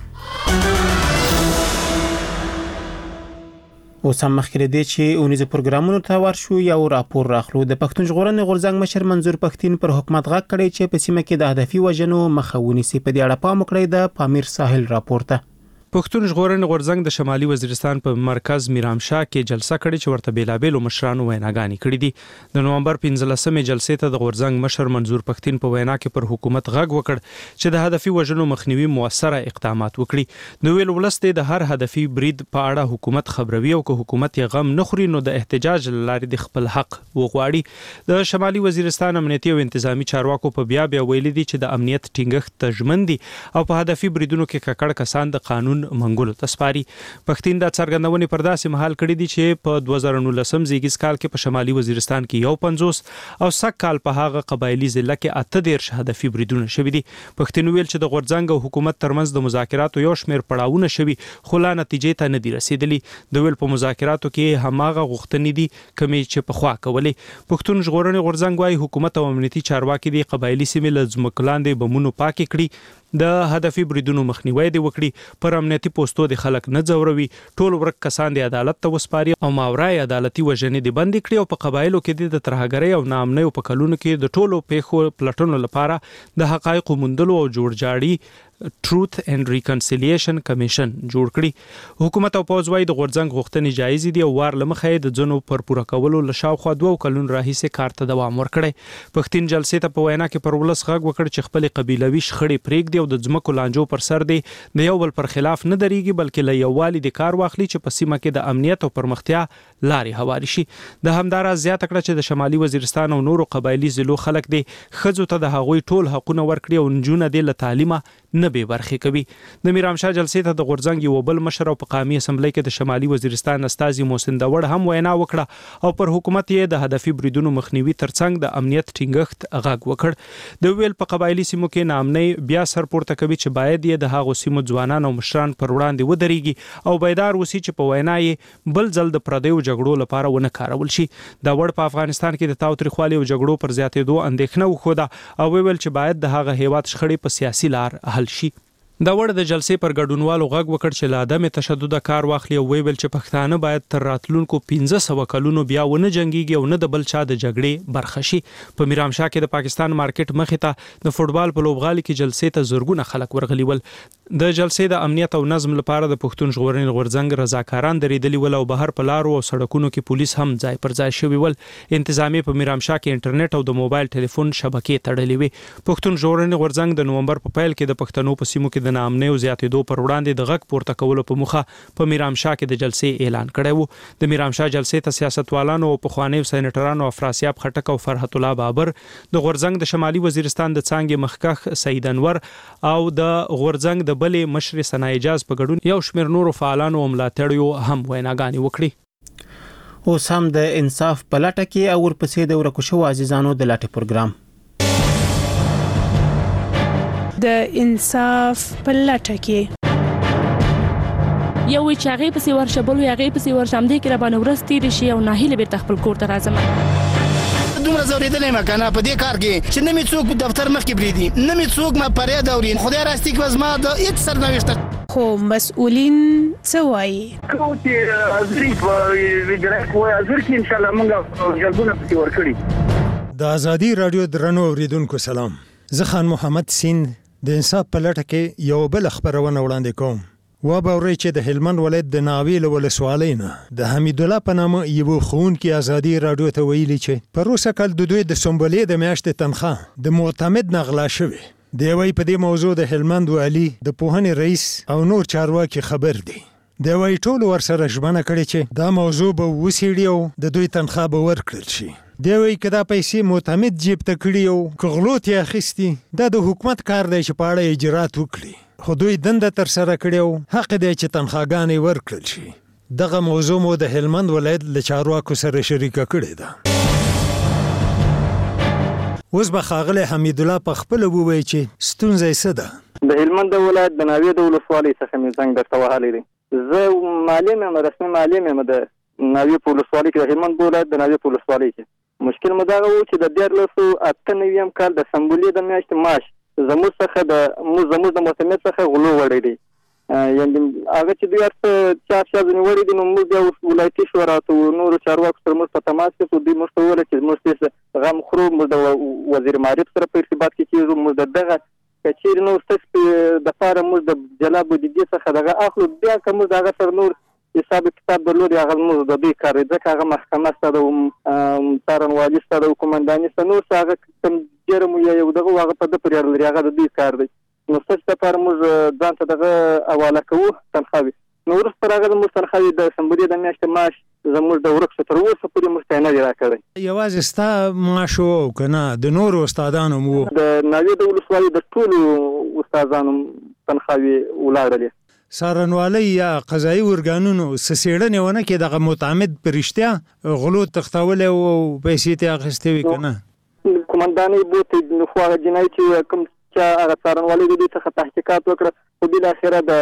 اوس هم مخکې دی چې اونیزه پروګرامونو ته ورشو یو راپور راخلو. د پښتون ژغورنې غورځنګ مشر منظور پښتين پر حکومت غږ کړی چې په سیمه کې د هدفي وژنو مخه ونیسي. په دې اړه پام وکړئ د پامیر ساحل راپور ته. پښتون ژغورنې غورځنګ د شمالي وزیرستان په مرکز میرامشاه کې جلسه کړې چې ورته بیلابېلو مشرانو ویناګانې کړې دي. د نومبر پنځلسمې جلسې ته د غورځنګ مشر منظور پښتين په وینا کې پر حکومت غږ وکړ چې د هدفي وژنو مخنیوي موثره اقدامات وکړي. نو ویل ولست د هر هدفي برید په اړه حکومت خبروي او که حکومت یې غم نه خوري نو د احتجاج لارې د خپل حق وغواړي. د شمالي وزیرستان امنیتي او انتظامی چارواکو په بیا بیا ویلي دي چې د امنیت ټینګښت تضمن دي او په هدفي بریدونو کې ککړ کسان د قانون منګولو ته سپاري. پښتين د څرګندونې پر داسې مهال کړی دي چې په دوه زره نولسم زیږیز کال کې په شمالي وزیرستان کې یو پنځوس او سک کال په هغه قبایلی ضلع کې اته دیرش هدفي بریدونه شوي دي. پښتين ویل چې د غورځنګ او حکومت ترمنځ د مذاکراتو یو شمېر پړاوونه شوي خو لا نتیجې ته نه دي رسیدلي. د ویل په مذاکراتو کې هماغه غوښتنې دي کمې چې پخوا کولې. پښتون ژغورنې غورځنګ وايي حکومت او امنیتي چارواکي د قبایلی سیمې له ځمکو لاندې بمونو پاکې کړي، د هدفي بریدونو مخنیوي دی وکړي، پر امنیتي پوسټو د خلک نه ځوروي، ټول ورک کسان د عدالت ته وسپاري او ماورای عدالتي وژنې دی بندي کړي او په قبایلو کې د ترهګرۍ او ناامنۍ په کلونو کې د ټولو پیښو پلټنو لپاره د حقایقو موندلو او جوړجاړي ټروث اینڈ ریکنسیلیشن کمیشن جوړ کړي. حکومت او پوز وايي د غورځنګ غوښتنې جایز دي او وار لمخې د ځنو پر پوره کولو لشاوخوا دوه کلون راهیسې کار ته دوام ورکړي. پښتين جلسې ته په وینا کې پر ولس غږ وکړ چې خپل قبیلوي شخړې پرېږدي او د ځمکو لانجو پر سر دی د یو بل پر خلاف نه درېږي بلکې له یووالي د کار واخلي چې په سیمه کې د امنیت او پرمختیا لارې هواري شي. د همدارا زیاته کړه چې د شمالي وزیرستان او نورو قبایلی ضلعو خلک دي ښځو ته د هغوی ټول حقونه ورکړي او نجونه دې له تعلیمه نه به برخې کوي. د میرامشاه جلسې ته د غورځنګ یو بل مشر او په قومي اسمبلی کې د شمالي وزیرستان استاذي محسن داوړ هم وینا وکړه او پر حکومت یې د هدفي بریدونو مخنیوي ترڅنګ د امنیت ټینګښت غږ وکړ. د ویل په قبایلی سیمو کې ناامنۍ بیا سر پورته کوي چې باید یې د هغو سیمو ځوانان او مشران پر وړاندې ودرېږي او بیدار وسی چې په وینا یې بل ځل د پردیو جګړو لپاره ونه کارول شي. داوړ په افغانستان کې د تاوتریخوالي او جګړو پر زیاتېدو اندېښنه وښوده او ویل چې باید د هغه هیواد شخړې په سیاسي لار حل شي. دا وړ د جلسې پر ګډونوالو غږ وکړ چې له عدم تشدد کار واخلي او ویل چې پښتانه باید تر راتلونکو پنځه سوه کلونو بیا ونه جنګيږي او نه د بل چا د جګړې برخه شي. په میرامشاه کې د پاکستان مارکیټ مخې ته د فوټبال په لوبغالي کې جلسې ته زرګونه خلک ورغلي ول. د جلسې د امنیت او نظم لپاره د پښتون ژغورنې غورځنګ رضاکاران درېدلي ول او بهر په لارو او سړکونو کې پولیس هم ځای پر ځای شوي ول. انتظامیه په میرامشاه کې انټرنیټ او د موبایل ټلیفون شبکې تړلې وي. پښتون ژغورنې غورځنګ د نومبر په پیل کې د پښتنو په سیمو کې د ناامنۍ او زیاتېدو پر وړاندې د غږ پورته کولو په موخه په میرامشاه کې د جلسې اعلان کړی وو. د میرامشاه جلسې ته سیاستوالانو او پخوانیو سېنیټرانو افراسیاب خټک او فرحت الله بابر، د غورځنګ د شمالي وزیرستان د څانګې مخکښ سید انور او د غورځنګ د بلې مشر ثنا اجاز په ګډون یو شمېر نورو فعالانو او ملاتړیو هم ویناګانې وکړي. اوس هم د انصاف په لټه کې او ورپسې د ورکو شو عزیزانو د لټې پروګرام د انصاف په لټه کې یو چې هغه په سیور شبل او هغه په سیور شام دي کې را باندې ورستي رشي او ناهیله به تخپل کور ته راځم دومره زوریدلې ما کنه په دې کار کې چې نه می څوک دفتر مخ کې بریدي نه می څوک ما پرې دوري خدای راستي کې ما د هیڅ سرنوشت خو مسؤلین څه وایي کوم چې ازري په ویډرک وای ازر کې ان شاء الله موږ جلبونه پکې ورکړي د ازادي رادیو درنو اوریدونکو سلام زه خان محمد سین د انصاف په لټه کې یو بل خبرونه وړاندې کوم و به ورې چې د هلمند ولایت د ناویل ولسوالۍ نه د حمید الله په نامه یو ښوونکي ازادي رادیو ته ویلي چې په روسه کال د دوی د سنبلې د میاشتې تنخواه د معتمد نه غلا شوې دی وایي په دې موضوع د هلمند والي د پوهنې رئیس او نور چارواکي خبر دي دی وایي ټول ورسره ژمنه کړې چې دا موضوع به وڅېړي او د دوی تنخواه به ورکړل شي دی وایي که دا پیسې معتمد جیب ته کړي او که غلو ترې اخیستي دا د حکومت کار دی چې په اړه اجرات وکړي خو دوی دنده تر سره کړې او حق دی چې تنخواګانې ورکړل شي دغه موضوع مو د هلمند ولایت له چارواکو سره شریکه کړې ده اوس به ښاغلی حمید الله په خپله ووایي چې ستونزه یې څه ده د هلمند ولایت د ناوې د ولسوالۍ څخه مې زنګ درته وهلی دی زه معلم یم رسمي معلم یم د ناوې په ولسوالۍ کې د هلمند ولایت د ناوې په ولسوالۍ کې مشکل مو دغه و چې د دیارلسو اته نویم کال د سنبلې د میاشتې معاش زموږ څخه د زموږ د معتمد څخه غلو وړی دی یعنې هغه چې دوی هر چار چا ځینې وړی دي نو موږ بیا ولایتي شورا ته نورو چارواکو سره موږ په تماس کې شو دوی موږ ته وویل چې موږ څه غم خورو موږ د وزیر معارف سره په ارتباط کې کېږو موږ د دغه که چیرې نور ستاسو دپاره موږ د جلا بودیجې څخه دغه اخلو بیا که موږ د هغه سره نور حساب کتاب درلود هغه موږ د دوی کار دی ځکه هغه محکمه سته د څارنوالي سته د قومنداني سته نور څه هغه کوم جرم یا یو دغه هغه په ده پورې اړه لري هغه د دوی کار دی نو ستاسو دپاره موږ ځان ته دغه حواله کوو تنخواوې نو وروسته راغله زموږ تنخواوې د سنبلې د میاشتې معاش زموږ د ورک شو تر اوسه پورې موږ ته یې نه دی راکړی یوازې ستا معاش و او که نه د نورو استادانو م و د ناوې د ولسوالۍ د ټولو استادانو تنخواوې ولاړلې څارنوالۍ یا قضایي ارګانونو څه څېړنې ونه کړې دغه متعمد په رښتیا غلو تښتولی و او پیسې ته یې اخیستې وي که نه قومندانۍ بوتې خو هغه جنایي چې کوم چا هغه څارنوالۍ د دوی څخه تحقیقات وکړه خو بالاخره د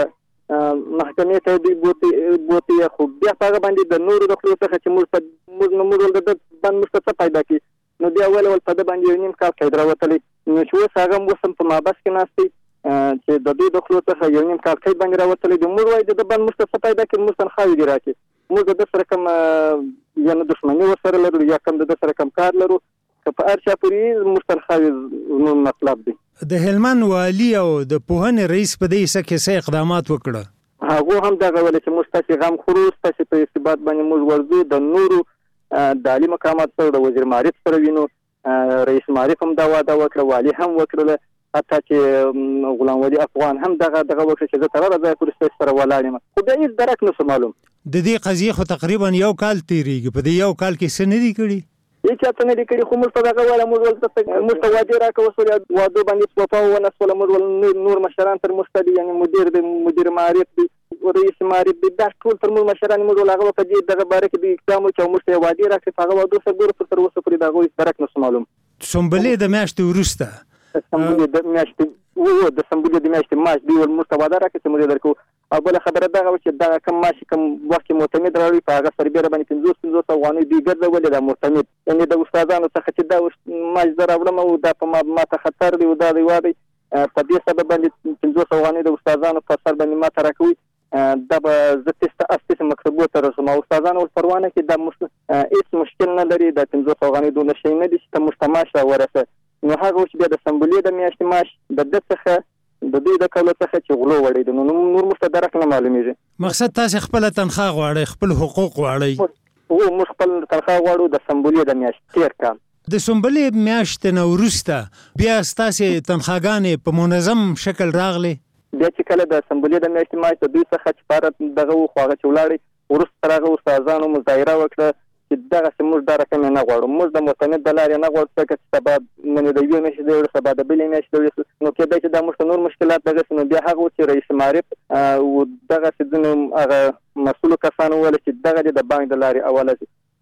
محکمې ته دوی بوتې خو بیا په هغه باندې د نورو د خولو څخه چې موږ په موږ نه موږ د ده باندې موږ ته څه پیدا کړي نو بیا ول ول په ده باندې یو نیم کال قید راوتلی نو چې اوس هغه هم اوس هم په محبس کې ناست دی چې د دوی د خولو څخه یو نیم کال قید باندې راوتلی دی موږ وایو د ده باندې موږ ته څه پیدا کړي موږ تنخواوې دې راکړي موږ د ده سره کوم یا نه دښمني ورسره لرو یا کوم د ده سره کوم کار لرو که په هر چا پورې موږ تنخواوې زموږ مطلب دی د هلمند والي او د پوهنې رئیس په دې کیسه کې څه اقدامات وکړه هغو هم دغه ویل چې موږ ستاسې غم خورو ستاسې په ارتباط باندې موږ ورځو د نورو د عالي مقامات سره د وزیر معارف سره وینو رئیس معارف هم دا وعده وکړه والي هم وکړله حتی چې غلام ولي افغان هم دغه دغه وکړه چې زه تر هغه ځایه پورې ستاسې سره ولاړ یم خو بیا هېڅ درک نه شو معلوم د دې قضیې خو تقریبا یو کال تېرېږي په دې یو کال کې څه نه دي کړي هیڅ چاته نه دي کړي خو موږ ته دغه ویله موږ ولته موږ ته وعدې راکړه وسولې وعدو باندې وفا ونه شوله موږ ول نور مشران تر موږ ته دي یعنې مدیر دی مدیر معارف دی رئیس معارف دی دا ټول تر موږ مشران موږ ول هغه په دې دغه باره کې دوی اقدام وکړي او موږ ته یې وعدې راکړې په هغه وعدو سره ګورو تر اوسه پورې د هغوی درک نه شو معلوم سنبلې د میاشتې وروسته سنبلې د میاشتې و د سنبلې د میاشتې معاش دوی ول موږ ته وعده راکړې چې موږ یې درکوو او بله خبره دغه وه چې دغه کم معاش کوم وخت کې معتمد راوړي په هغه سربیره باندې پنځوس پنځوس افغانۍ دوی ګرځولې دا معتمد یعنې د استادانو څخه چې دا معاش زه راوړم او دا په ما ما ته خطر دی او دا دی وا دی په دې سبب باندې پنځوس افغانۍ د استادانو په سر باندې ما ته راکوي دا به زه تېسته استې مکتبو ته رسوم او استادانو ول پروانه کې دا هېڅ مشکل نه لري دا پنځوس افغانۍ دونه شی نه دي چې ته موږ ته معاش راورسه نو هغه و چې بیا د سنبلې د میاشتې معاش د ده څخه د دوی د کولو څخه چې غلو وړی دی نو نور موږ ته درک نه معلومېږي مقصد تاسې خپله تنخواه غواړئ خپل حقوق غواړئ هو موږ خپل تنخواه غواړو د سنبلې د میاشتې تېر کال د سنبلې میاشتې نه وروسته بیا ستاسې تنخواګانې په منظم شکل راغلې بیا چې کله د سنبلې د میاشتې معاش د دوی څخه چې پاره دغه و خو هغه چې ولاړې وروسته تر هغه استادانو مظاهره وکړه چې دغسې موږ دا رقم یې نه غواړو موږ د معتمد د لارې نه غواړو ځکه چې سبا نن د یوې میاشتې دی وړو سبا د بلې میاشتې دی نو کېدای چې دا موږ ته نور مشکلات دغسې نو بیا هغه و چې رئیس معارف او دغسې ځینو هغه مسؤلو کسانو وویل چې دغه دې د بانک د لارې حواله شي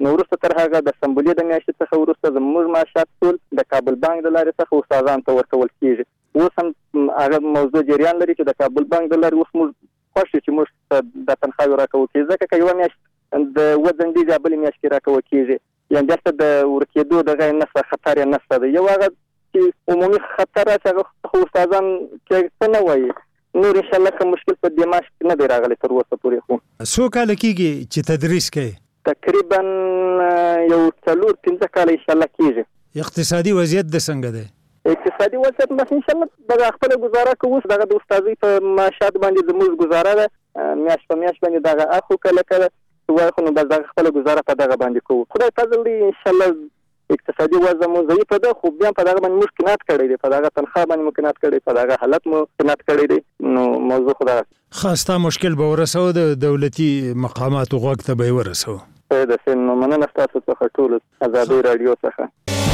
نو وروسته تر هغه د سمبولې د میاشتې څخه وروسته زموږ معاشات ټول د کابل بانک د لارې څخه استادانو ته ورکول کیږي. اوس هم هغه موضوع جریان لري چې د کابل بانک د لارې اوس موږ خوښ یو چې موږ د تنخواې راکوو کیږي، ځکه که یوه میاشت د اووه ځندې یا بلې میاشت کې راکوه کیږي، یا دلته د ورکېدو دغه یې نشته، خطر یې نشته دی. یو هغه چې عمومي خطر راشي هغه خو استادان کې څه نه وایي، نور انشاءالله که مشکل په دې معاش کې نه دی راغلی تر اوسه پورې. خو څو کاله کېږي چې تدریس کوي؟ تقریبا یو څلور پنځه کاله انشاءالله کېږي. اقتصادي وضعیت د څنګه دی؟ اقتصادي وضعیت بس انشاءالله دغه خپله ګزاره کوو. دغه د استادۍ په معاشات باندې زموږ ګزاره ده، میاشت په میاشت باندې دغه اخو کله کله وایي، خو نو بس دغه خپله ګزاره په دغه باندې کوو. خدای فضل دی انشاءالله اقتصادي وضع مو ضعیفه ده، خو بیا په دغه باندې موږ قناعت کړی دی، په دغه تنخواه باندې مو قناعت کړی، په دغه حالت مو قناعت کړی دی. نو موضوع خو دغه ښه، ستا مشکل به ورسوو د دولتي مقاماتو غوږ ته به یې ورسوو. د سین نو مننه ستاسو څخه ټولو ازادۍ راډیو څخه.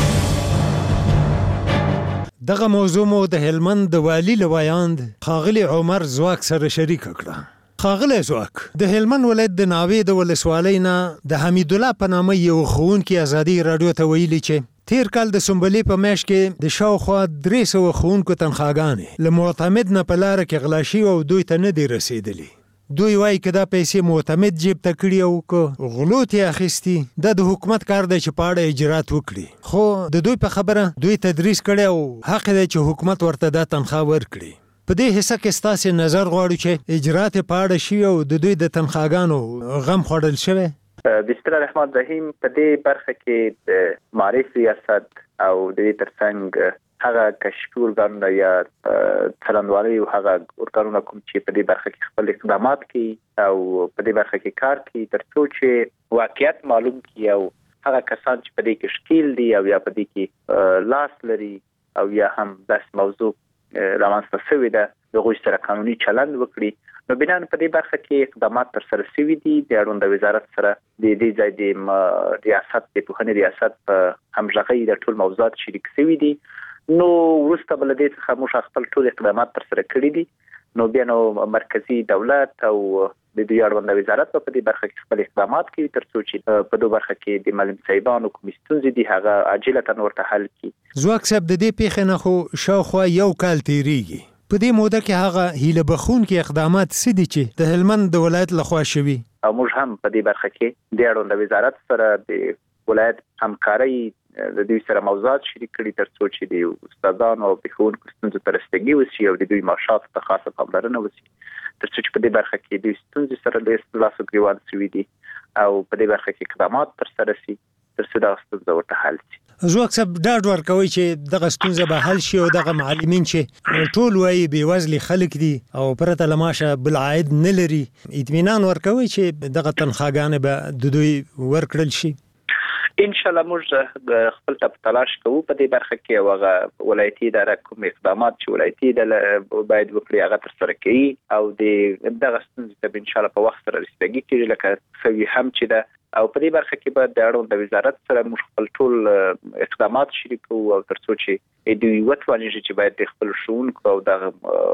دغه موضوع مو د هلمند د والي له ویاند ښاغلي عمر ځواک سره شریکه کړه. ښاغلی ځواک، د هلمند ولایت د ناوې د ولسوالۍ نه د حمیدالله په نامه یو ښوونکي ازادۍ راډیو ته ویلي چې تیر کال د سنبلې په میاشت کې د شاوخوا درې سوه ښوونکو تنخواګانې له معتمد نه په لاره کې غلا شوي او دوی ته نه دي رسېدلي. دوی وایي که دا پیسې معتمد جیب ته کړي او که غلو ترې اخیستي، دا د حکومت کار دی چې په اړه اجرات وکړي. خو د دوی په خبره دوی تدریس کړی او حق دی چې حکومت ورته دا تنخواه ورکړي. په دې حصه کې ستاسې نظر غواړو چې اجرات یې په اړه شوي او د دوی د تنخواګانو غم خوړل شوی. بسم الله الرحمن الرحیم. په دې برخه کې د معارف ریاست او د دې ترڅنګ هغه کشفي ارګانونه یا څرنګوالي او هغه ارګانونه کوم چې په دې برخه کې خپل اقدامات کوي او په دې برخه کې کار کوي تر څو چې واقعیت معلوم کړي او هغه کسان چې په دې کې شکیل دي او یا په دې کې لاس لري او یا هم داسې موضوع رامنځته شوې ده د هغوی سره قانوني چلند وکړي. نو بنا په دې برخه کې اقدامات ترسره شوي دي. د اړوند وزارت سره د دې ځای د ریاست د پوهنې ریاست په همغږۍ د ټول موضوعات شریک شوي دي. نو وروسته بل دې څخه موږ خپل ټول اقدامات ترسره کړي دي. نو بیا نو مرکزی دولت او د دوی اړوند وزارت په دې برخه کې خپل اقدامات کوي تر څو چې په دوه برخه کې د معلم صاحبانو کوم ستونزې دي هغه عاجلتاً ورته حل کړي. ځواک صاحب، د دې پیښې نه خو شاوخوا یو کال تیریږي. په دې موده کې هغه هیله بخونکي اقدامات څه دي چې د هلمند د ولایت لخوا شوي؟ او موږ هم په دې برخه کې د اړوند وزارت سره د ولایت همکارۍ د دوی سره موضوعات شریک کړي تر څو چې د استادانو او د ښوونکو ستونزو ته رسیدګي وشي او د دوی معاشاتو ته خاصه پاملرنه وشي تر څو چې په دې برخه کې دوی ستونزې سره له لاسه ګریوان شوي دي او په دې برخه کې اقدامات ترسره شي تر څو دغه ستونزه ورته حل شي. ځواک صاحب، ډاډ ورکوئ چې دغه ستونزه به حل شي او دغه معلمین چې ټول وایي بېوزلي خلک دي او پرته له معاشه بل عاید نه لري، اطمینان ورکوئ چې دغه تنخواګانې به د دوی ورکړل شي؟ ان شاء الله موږ خپل ته تلاش کوو په دې برخه کې او هغه ولایتي اداره کوم اقدامات چې ولایتي اداره باید وکړي هغه ترسره کوي او د دغه ستونزې ته ان شاء الله په وخت سره رسیدګي کوي لکه سوي هم چې ده. او په دې برخه کې به د اړوند وزارت سره موږ خپل ټول اقدامات شریک کوو او تر څو چې دوی وتوانیږي چې باید د خپل ښوونکو او د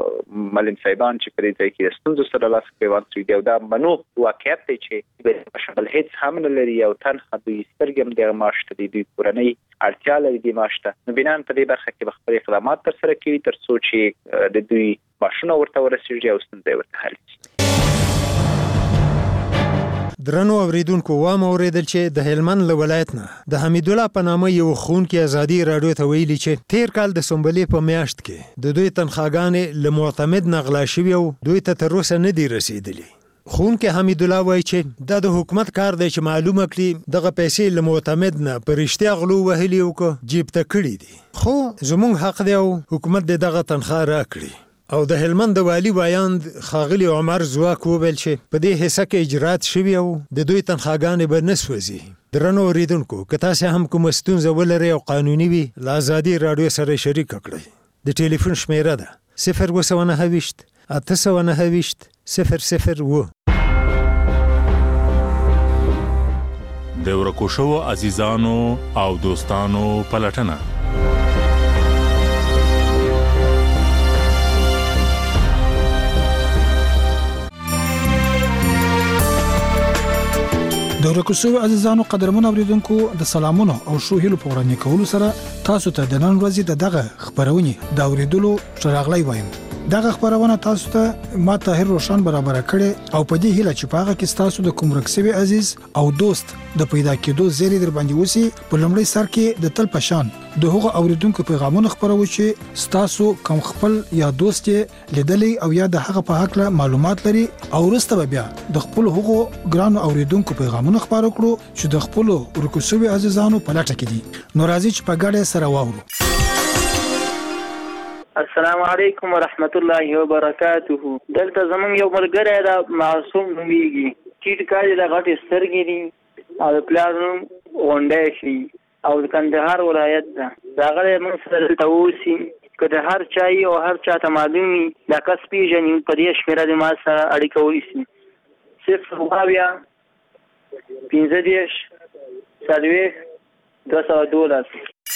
معلم صاحبان چې په دې ځای کې ستونزو سره لاس ګریوان شوي دي او دا منو واقعیت دی چې بشمل هیڅ هم نه لري او تنخوا دوی سترګې هم دغه معاش ته د دوی کورنۍ اړتیا لري دې معاش ته. نو بنا په دې برخه کې به خپل اقدامات ترسره کوي تر څو چې د دوی معاشونه ورته ورسیږي او ستونزې ورته حل شي. درنو اوریدونکو، وام اوریدل چې د هلمند له ولایت نه د حمیدالله په نامه یو ښوونکي ازادي راډیو ته ویلي چې تیر کال د سنبلې په میاشت کې د دوی تنخواګانې له معتمد نه غلا شوي او دوی ته تر اوسه نه دي رسېدلي. ښوونکی حمیدالله وایي چې دا د حکومت کار دی چې معلومه کړي دغه پیسې له معتمد نه په رښتیا غلو وهلي او که جیب ته کړي دي. خو زموږ حق دی او حکومت دې دغه تنخواه راکړي. او د هلمند د والي ویاند ښاغلي عمر ځواک وویل چې په دې حصه کې اجرات شوي او د دوی تنخواګانې به نه سوځي. درنو اوریدونکو، که تاسې هم کومه ستونزه ولرئ او قانوني وي، له ازادي راډیو سره شریکه کړئ. د ټلیفون شمیره ده صفر اووه سوه نهه ویشت اته سوه نهه ویشت صفر صفر اووه. د ورکو شوو عزیزانو او دوستانو پلټنه. د ورکوسو عزیزانو قدرمن اوریدونکو د سلامونو او شو هیلو په وړاندې کولو سره تاسو ته د نن ورځې د دغه خبرونه د اوریدلو شراغلی وایم. دغه خبرونه تاسو ته ما طاهر روشن برابر کړي او په دې هیله چې پاغه کې تاسو د کوم رکسوي عزیز او دوست د پیدا کېدو زیری در باندې وسی په لمړی سر کې د تل پشان د هغه اوریدونکو پیغامونه خبرو چې تاسو کوم خپل یا دوست لیدلې او یا د هغه په حق له معلومات لري او ورسته بیا د خپل هغه ګران اوریدونکو پیغامونه خبرو کړو چې د خپل رکسوي عزیزانو په لټه کې دي. نو راځي چې په ګډه سره واورو. السلام علیکم ورحمت الله وبرکاته. دلته زمونږ یو ملګری دا معصوم نومیږي چې کاږي د غټ سترګې دي او پلان غونډه شي او د کندهار ولایت ده. دا غره موږ سره تووسی کله هر چای او هر چا ته معلومي دا کس پیژنې په دې شمیره د ما سره اړیکه ونیسي. صفر واویا پنځه دیش څلوېښت دوه سوه دولس.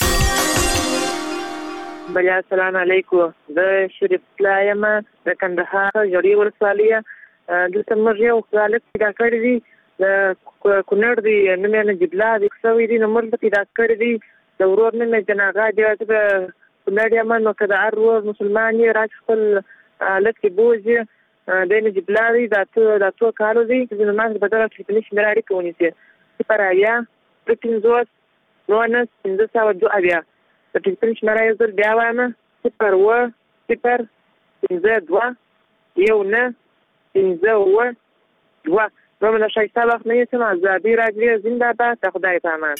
بیا السلام علیکم. زه شریف الله یم د کندهار جړی ولسوالۍ. دلته موږ یو خالق پیدا کړی دی د کونړ دی نوم یې نجیب الله دی څوی دی نو موږ پیدا کړی دی د ورور نوم یې جناغا دی د کونړ یم نو که د هر ورور مسلمان یې راځي خپل لکه بوځي د نجیب الله دی دا څو دا څو کالو دی چې نو موږ په دغه ټلیفوني شمیره اړیکه ونیسي صفر اویا پنځوس نولس پنځه سوه دوه اویا. د ټلیفون شمیره یې زر بیا وایم صفر اووه صفر پنځه دوه یو نه پنځه اووه دوه. نو د ښایسته وخت نه یې څه ازادي راډیو زنده باد. د خدای په امان.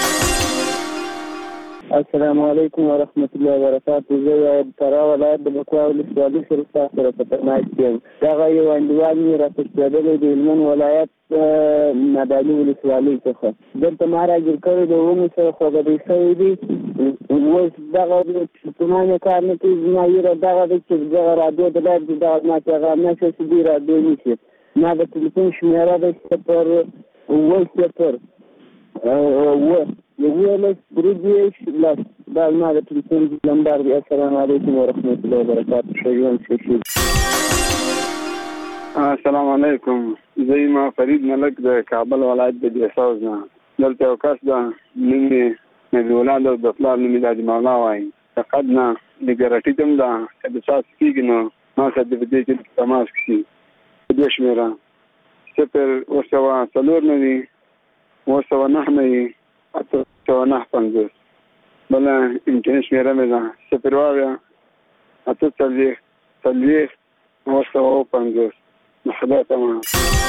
السلام علیکم ورحمت الله وبرکاته. زه یو فراه ولایت د بکوا ولسوالۍ سره تاسو سره په خدمت کې یم. دغه یو انډیوال مې راپېښېدلی د هلمند ولایت نادعلي ولسوالۍ څخه. دلته ما راګیر کړی د ونو سره خوږدی شوی دی. اوس دغه ټلیفونان یې کار نه کوي. زما ویره دغه ده چې دغه راډیو د لارې دغه ما پیغام نشي چې دوی راډیو نیسي. ما د ټلیفون شمېره ده صفر اووه صفر اووه یولس درې دېرش لس. دا زما د ټلیفون نمبر دی. السلام علیکم ورحمت الله وبرکاته. ښه ژوند ښه شي. السلام علیکم. زه یم فرید ملک د کابل ولایت د دیساوز نه. دلته یو کس ده نوم یې نبي الله او د پلار نوم یې حاجي مولا وایي. فقط نه د ګرټي هم ده که د چا کېږي نو ما سره د دې کې تماس کړي په دې شمېره صفر اوه سوه څلور نوي اوه سوه نهه نوي اته سوه نهه پنځوس. بله امکني شمېره مې ده صفر واویا اته څلوېښت څلوېښت اوه سوه اوه پنځوس. خدای ته امان.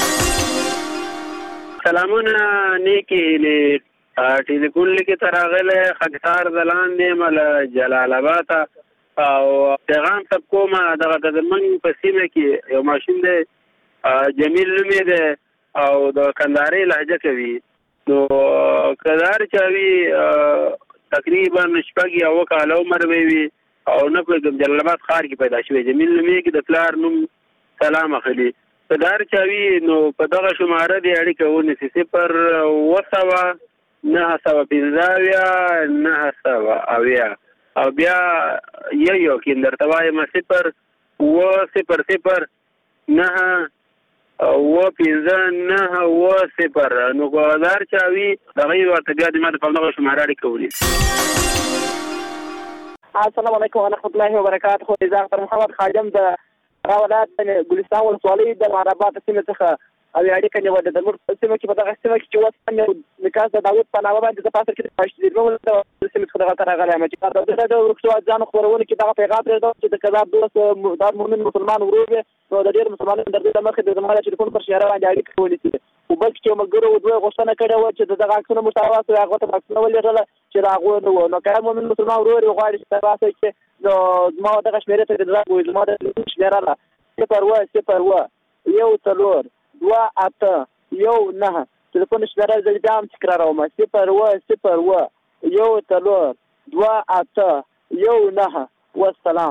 سلامونه نیکې هیلې. ټلیفون لیکې ته راغلی خاکسار ځلان دی مل جلال آباد او پیغام تب کومه دغه د زمونږ په سیمه کې یو ماشین دی جمیل نوم یې دی او د کندهارۍ لهجه کوي. نو که د هر چا وي تقریبا شپږ یا اوه کاله عمر به وي او نه پوهېږم جلال آباد ښار کې پیدا شوی. جمیل نوم یې کې د پلار نوم سلام اخلي. که د هر چا وي نو په دغه شماره دې اړیکه ونیسي صفر اوه سوه نهه سوه پنځه اویا نهه سوه اویا او بیا یو یو کې درته وایم صفر اوه صفر صفر نهه اوه پنځه نهه اوه صفر. نو که د هر چا وي دغه یې ورته بیا د ما د په همدغه شماره اړیکه ونیسي. السلام علیکم ورحمت الله وبرکاته. زه اختر محمد خادم د فراه ولایت ګلستان ولسوالۍ د مهرآباد سیمې څخه او اړیکه نیولې ده. موږ په سیمه کې په دغه سیمه کې چې اوس نکاس د داود په نامه باندې زه په اصل کې د پاشدیرمو د سیمې څخه دغلته راغلی یم چې د ورکشو ځانو خپرونې کې دغه پیغام پرېږدم چې د کذاب دوست دا مؤمن مسلمان ورور دی نو د ډېرو مسلمانانو د دې له مخې د زما د ټلیفون پر شمېره باندې اړیکه ونیسي. خو بلکې چې یو ملګرو دوی غوښتنه کړې وه چې د دغه عکسونه موږ ته راواستوي هغو ته به عکسونه ولېږله چې د هغو نه وو. نو که هر مؤمن مسلمان ورور یې غواړي چې ته راواستوي چې نو زما دغه شمېرې ته دې راووي. زما د ټلیفون شمېره ده صفر اوه صفر اوه یو څلور دوه اته یو نهه. ټلیفون شمېره زه بیا هم تکراروم صفر اوه صفر اوه یو څلور دوه اته یو نهه. والسلام.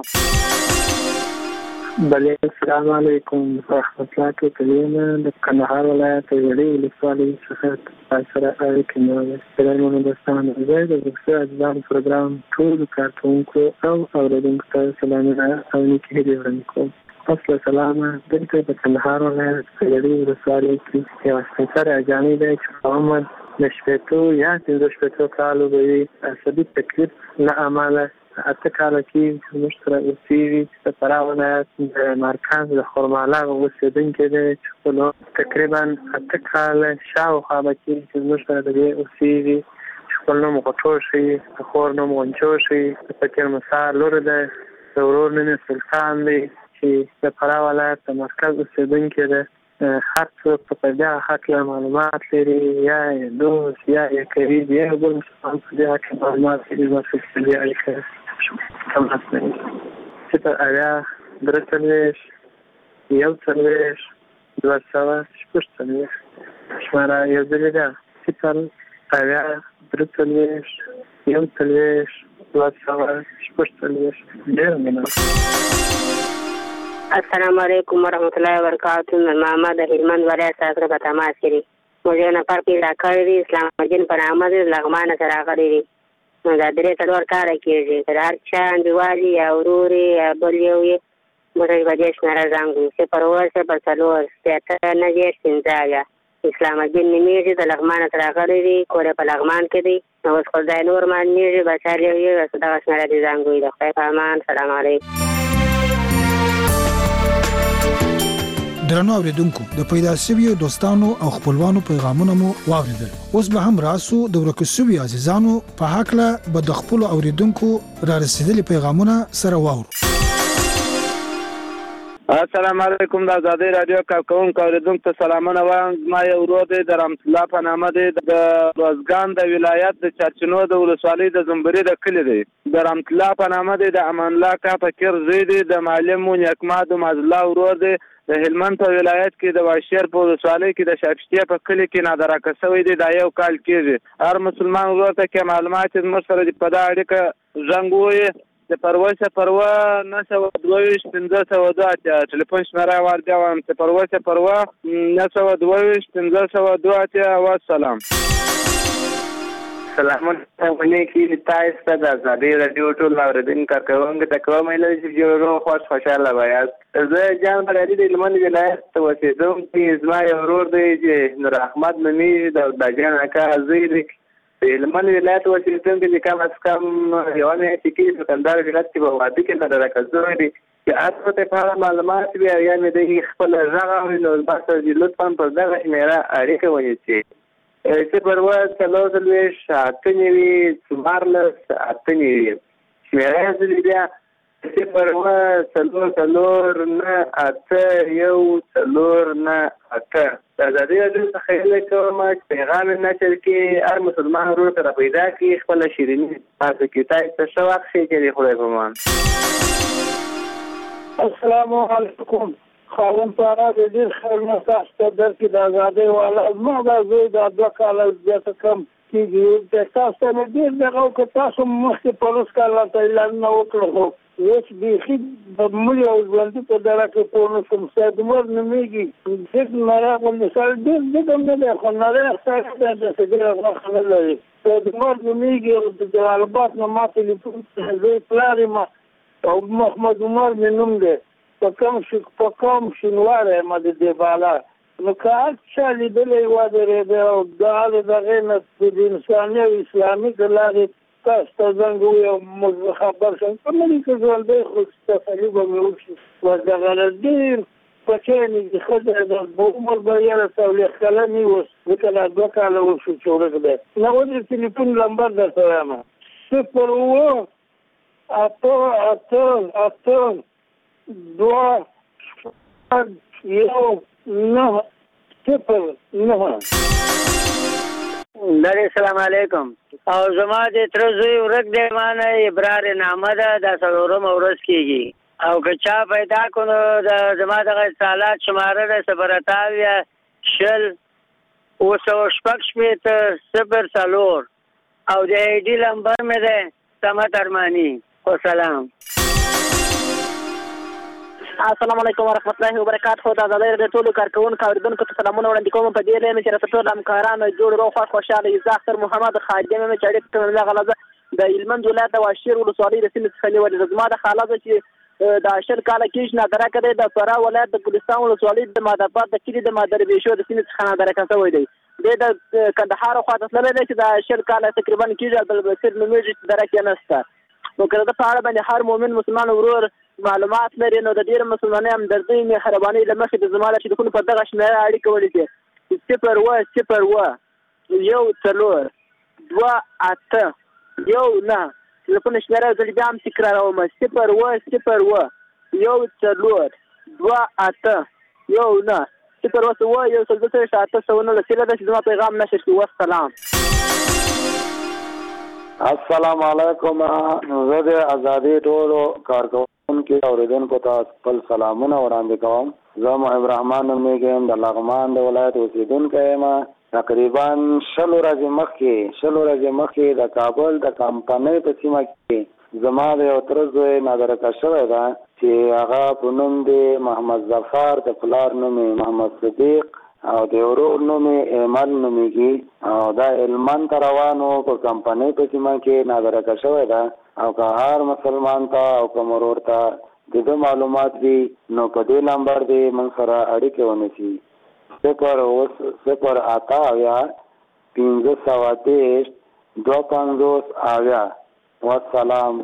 بله السلام علیکم ورحمت الله وبرکاته. د کندهار ولایت جړی ولسوالۍ څخه تاسو سره اړیکه نیولې. سلامونه دوستانو. زه د بکسو اجزام پروګرام ټول کارکونکو او اوریدونکو ته سلامونه او نیکې هیلې وړاندې کوم. فصل سلامه دلته په کندهار ولایت سګړي ولسوالۍ کې یو سپینسر اجاني دی چې عمر د شپېتو یا پنځه شپېتو کالو به وي. عصبي تکلیف له امله اته کاله کې موږ سره اوسېږي چې د فراه ولایت د مرکز د خرمالاغ اوسېدونکی دی چې خپلو تقریبا اته کاله شاوخوا به کېږي چې موږ سره د دې اوسېږي چې خپل نوم غټو شي، د خور نوم غنچو شي، د فقیر موسی لور دی، د ورور نوم سلطان دی چې د فراه ولایت د مرکز اوسېدونکی دی. هر څوک په دې حق له معلومات لري، یا یې دوست یا یې قریب یا بل مسلمان په دې حق معلومات لري، ورته په دې اړیکه کم هستنی صفر اویا درې څلوېښت یو څلوېښت دوه سوه شپږ څلوېښت شماره یو ځلې ده صفر اویا درې څلوېښت یو څلوېښت دوه سوه شپږ څلوېښت. ډېره مننه. السلام علیکم ورحمۃ اللہ وبرکاتہ. محمد هلمند ولایت سره په تماس کې دي. موږ نه پر پیدا کړی دي اسلام الدین پر احمد لغمان سره غړي دي. نو دا درې څلور کار کېږي چې هر چا انډیوالي یا وروري یا بل یو یې موږ به دې سره زنګو چې پر ورسه په څلور ستاسو نه یې سنځایا اسلام الدین نیمه د لغمان سره غړي دي. کور په لغمان کې دي. نو اوس خدای نور باندې بچاله یې صدا سره دي زنګو. د خدای په امان. سلام علیکم. درنو اوریدونکو، د پیدا شویو دوستانو او خپلوانو پیغامونه مو واوریدل. اوس به هم راسو د ورکو شویو عزیزانو په حق له به د خپل اوریدونکو را رسیدلي پیغامونه سره واورو. السلام علیکم. د آزادۍ رادیو کارکونکو اوریدونکو ته سلامونه وایم. ما یو ورور دی د رحمت الله په نامه دی، د روزګان د ولایت د چارچینو د ولسوالۍ د زنبري د کلي دی. د رحمت الله په نامه دی، د امان الله کا فقیر زوی دی، د معلم نیکماد معزالله ورور دی. د هلمند په ولایت کې د واشیر په ولسوالۍ کې د شاکشتیا په کلي کې نادرکه شوی دی. دا یو کال کېږي. هر مسلمان ورور ته کې معلومات زموږ سره په دا اړیکه زنګ ووایي. د پروسه پروا نه سوه دوه ویشت پنځه سوه دوه اتیا ټلیفون شمېره ور بیا وایم چې پروسه پروا نه سوه دوه ویشت پنځه سوه دوه اتیا. والسلام. سلامونه ونیکي تاسو ته د آزادۍ رادیو ټول اوریدونکو کارکونکو ته کوم ایله چې جوړو خوش خوشاله وایاست. زه جان برادي د هلمند ولایت ته اوسېدونکی، زما یو ورور دی چې نور احمد نومیږي، د داجان اکا زوی دی. د هلمند ولایت اوسېدونکی چې کم از کم یوه میاشت کې په کندهار ولایت کې په واده کې نادرکه شوی دی. چې هر څه ته په اړه معلومات وي او یا مې د خپل غږ اوري، نو ما ته لطفا پر دغه شمېره اړیکه ونیسئ. صفر اووه څلور څلوېښت اته نوي څوارلس اته نوي شمېره یې زه بیا صفر اووه څلور څلور نه اته یو څلور نه اته. د آزادۍ رادیو څخه هیله کوم چې پیغام یې نشر کړي، هر مسلمان ورور ته را پیدا کړي، خپله شیریني پاتې کړي. تاسو ته ښه وخت ښې چې د خدای په امان. السلام علیکم. خاوند پاره د ډېر خیر نه تاسو ته درکړي د آزادۍ والا. زما دا زوی دا دوه کاله زیاته کم کېږي. د تاسو ته مې ډېر دغه وکړه، تاسو مخکې په روس کال راته اعلانونه وکړه، خو اوس بیخي د مړي او ژوندي په دغه کې پوه نه شوم. سید عمر نومېږي، ډېر نری غوندې سړی، ډېر ډېر نه دی خو نری سړی دی، داسې ډېره غوښه نه لري. سید عمر نومېږي، د جلال آباد نه ما تلیفون زوی پلار یم او محمد عمر مې نوم دی. په کوم په کوم شینواری یم د دې بالا. نو که هر چا لیدلی ودرېده او دا د دغې نه د انساني او اسلامي د لارې تاسو ته زنګ وویم موږ خبر شم. په ملي کې ژوندی خو تسلي به مې وشي. و دغه ډېر بچی مې د ښځه ده، په عمر به یاره څلوېښت کلن یې اوس، ځکه لا دوه کاله وشو چې ورک دی. نو اوس د تلیفون نمبر درته وایم: صفر اووه اته اته اته دوه شپږ یو نه صفر نه. السلام علیکم. او زما د تره زوی ورک دی، ما نه ابرار نامه ده، دا څلورمه ورځ کېږي. او که چا پیدا کړو نو زما دغه اتصالات شماره ده صفر اتاویه شل اوه سوه شپږ شپېته صفر څلور او د آی ډي نمبر مې دی صمد ارماني. وسلام. السلام علیکم ورحمت الله وبرکاتہ. د آزادۍ رادیو ټولو کارکونکو اوریدونکو ته سلامونه وړاندې کوم. په دې لمه چې راته ټول همکارانو جوړ روغ خوښ خوشاله یو. زه اختر محمد خادم مې چړې ته مې غلطه د هلمند ولایت د واشیر ولسوالۍ د سیمې څخه نیولې. زما د خاله چې د شل کاله کې نادره کړی د فراه ولایت د ګلستان ولسوالۍ د مادرآباد د کلي د مادربیشو د سیمې څخه نادره کړی دی. د کندهار خوا ته تللی دی چې د شل کاله تقریبا کېږي عبدالبصیر نومېږي چې دره کې نشته. نو که د په اړه باندې هر مؤمن مسلمان ورور معلومات لري نو د ډېر مسلمانۍ همدردۍ مهربانۍ له مخې د زما له ټلیفون په دغه شمېره اړیکه ولیکړي صفر اوه صفر اوه یو څلور دوه اته یو نهه. ټلیفون شمېره زه بیا هم تکراروم صفر اوه صفر اوه یو څلور دوه اته یو نهه صفر اوه اوه یو څلور څلور اته سوه نولس. هیله ده چې زما پیغام نشر شي. والسلام. السلام علیکم. زه د ازادي ټولو کارکوونکو اوریدونکو ته خپل سلامونه وړاندې کوم. زه محب رحمان نومیږم، د لغمان د ولایت اوسېدونکی یم. تقریبا شل ورځې مخکې شل ورځې مخکې د کابل د کمپنۍ په سیمه کې زما د یو تره زوی نادره شوی ده چې هغه په نوم دی محمد ظفر، د پلار نوم یې محمد صدیق او د ورور نوم یې ایمل نومیږي او دا هلمند ته روان و. په کمپنۍ په سیمه کې نادره شوی ده او که هر مسلمان ته او که مرور ته د ده معلومات وي نو په دې نمبر دی موږ سره اړیکې ونیسي صفر اوه صفر اته اویا پنځه سوه دېرش دوه پنځوس اویا. والسلام.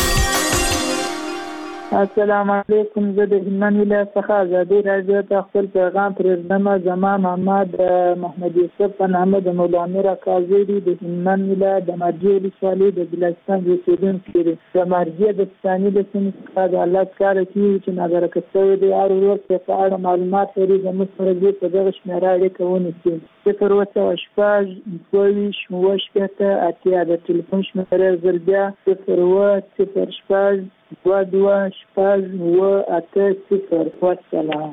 السلام علیکم. زه د هلمند ولایت څخه ازادي راډیو ته خپل پیغام پرېږدم. زما محمد محمد یوسف په نامه د مولامیر قاضي دی، د هلمند ولایت د مرجع ولسوالۍ د بلوچستان اوسېدونکی دی. د مرجع د پښتاني د سیمې څخه د الله څخه کېږي چې نادره شوی دی. هر ورور چې په اړه معلومات لري زموږ سره دې په دغه شمېره اړیکه ونیسي صفر اوه سوه شپږ دوه ویشت اووه شپېته اتیا. د ټلیفون شمېره زر بیا صفر اوه صفر شپږ دوه دوه شپږ اووه اته صفر. والسلام.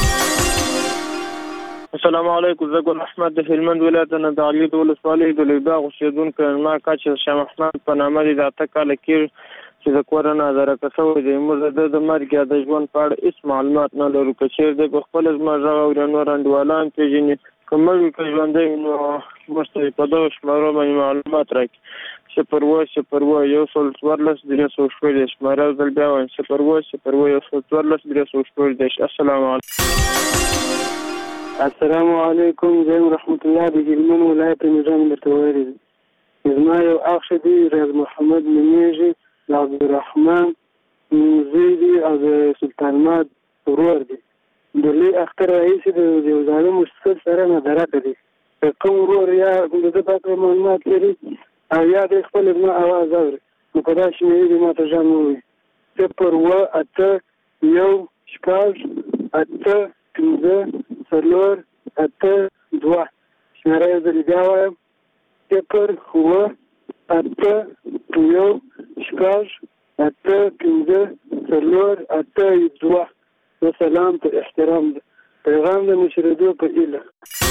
السلام علیکم. زه ګل احمد د هلمند ولایت نه د علي د ولسوالۍ د لویباغ اوسېدونکی یم. ما کچ شاه محمد په نامه دی. د اته کاله کې چې د کور نه نادره شوی دی. موږ د د مرګ یا د ژوند په اړه هېڅ معلومات نه لرو. که چېرې دی په خپله زما غږ اوري نور انډیوالان پېژني، که مړ وي که ژوندی نو موږ ته په دغه شمېرو باندې معلومات راکړي. صفر اوه صفر اوه یو سل څوارلس درې سوه شپږ. شمېره ځل بیا وایم صفر اوه صفر اوه یو سل څوارلس درې سوه شپږ. السلام علیکم. السلام علیکم. زه رحمت الله د هلمند ولایت نظام درته ویلی دی. زما یو اخ دی ریاض محمد نومیږي، د عبدالرحمن زوی دی او د سلطان ماد ورور دی. د لوی اختر رئیس د یو زاړه مؤسسه سره نادره کړي. که کوم ورور یا د ده په اړه معلومات لري او یا د خپل زما اواز اوري نو په دا شمېرې دې ما ته ژر ووایي صفر اوه اته یو شپږ اته پنځه څلور اته دوه. شمېره یې زه بیا وایم صفر اوه اته یو شپږ اته پنځه څلور اته دوه. و سلام ته احترام ده. پیغام د مشرېدو په هیله.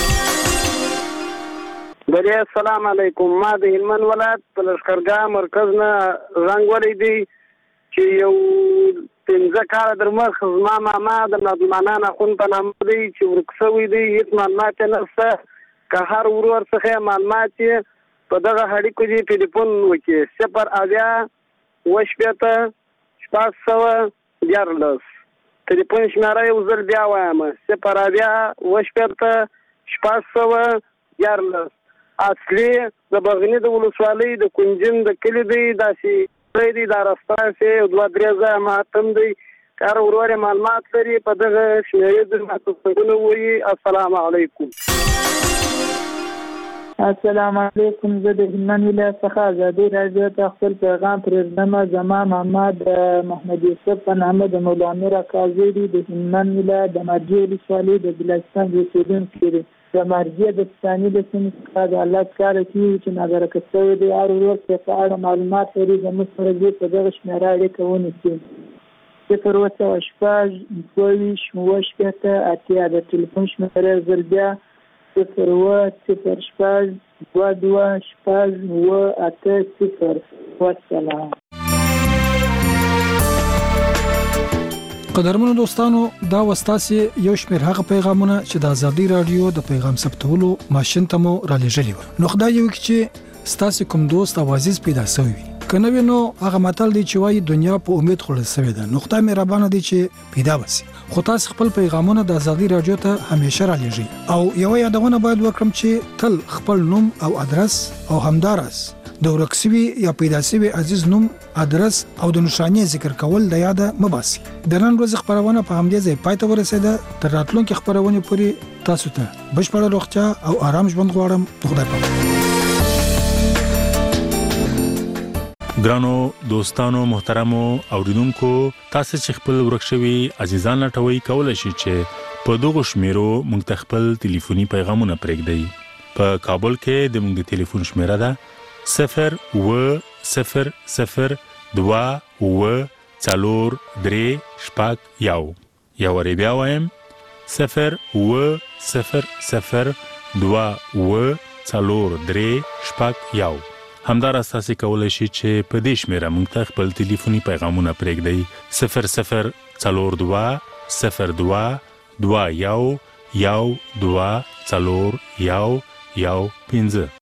بلې السلام علیکم. ما د هلمند ولایت په لښکرګاه مرکز نه زنګ ولی دی چې یو پنځه کاله در مخ زما ماما د نادمانان اخون په نامه دی چې ورک شوی دی. هېڅ معلومات یې نشته. که هر ورور څخه معلومات یې په دغه اړیکو دې ټلیفون وکړي صفر اویا اووه شپېته شپږ سوه دیارلس. ټلیفون شمېره یو ځل بیا وایم صفر اویا اووه شپېته شپږ سوه دیارلس. اصلي د بغني د ولسوالۍ د کنجن د کلي دی. داسې دی دا رستاسې دوه درې ځایه ماتم دی. که هر ورور یې معلومات لري په دغه شمېرې د ماتوسنګونه ووایي. السلام علیکم. السلام علیکم. زه د هلمند ولایت څخه ازادي راډیو ته خپل پیغام پرېږدم. زما محمد محمد یوسف په نامه د مولامیر قاضي دی، د هلمند ولایت د مرجع ولسوالۍ د بلوچستان اوسېدونکی دی. د مرجع د پښتاني د سیمې څخه د الله څخه کېږي چې نادره شوی دی. هر ورور چې په اړه معلومات لري زموږ سره دې په دغه شمېره اړیکه ونیسي صفر اوه سوه شپږ دوه ویشت اووه شپېته اتیا. د ټلیفون شمېره زر بیا صفر اوه صفر شپږ دوه دوه شپږ اووه اته صفر. والسلام. قدرمنو دوستانو، دا وستاسې یو شمېر هغه پیغامونه چې د ازادي راډیو د پیغام ثبتولو ماشین ته مو را لېږلي وو. نو خدای یو چې ستاسو کوم دوست او عزیز پیدا شوی وي کنه وینو هغه متل دی چې وایي دنیا په امید خړل سوي ده. نو خدای مهربانه دی چې پیدا وسی. خو تاسو خپل پیغامونه د ازادي رادیو ته همیشه را لېږئ او یو یادونه باید وکړم چې تل خپل نوم او ادرس او همدارس د ورکسوي یا پیدا سوي عزیز نوم ادرس او د نشانې ذکر کول د یاده مباسي. د نن ورځ خبرونه په همدې ځای پای ته ورسېده. تر راتلونکي خبرونه پورې تاسو ته بشپړه روغتیا او آرام ژوند غواړم. خدای پاک. ګرانو دوستانو محترمو اوریدونکو تاسو چې خپل ورکشوي عزیزان لټوي کولای شئ چې په دغه شمیرو موږ ته خپل ټلیفوني پیغامونه پرېږدئ. په کابل کې د موږ د ټلیفون شمیره ده صفر و صفر صفر دوا و څلور درې شپږ یو. یو وری بیا وایم صفر و صفر صفر دوا و څلور درې شپږ یو. همدارس تاسو کولای شئ چې په دې شمیره موږ ته خپل ټلیفوني پیغامونه پرېږدئ صفر صفر څلور دوا صفر دوا دوا یو یو دوا څلور یو یو پنځه.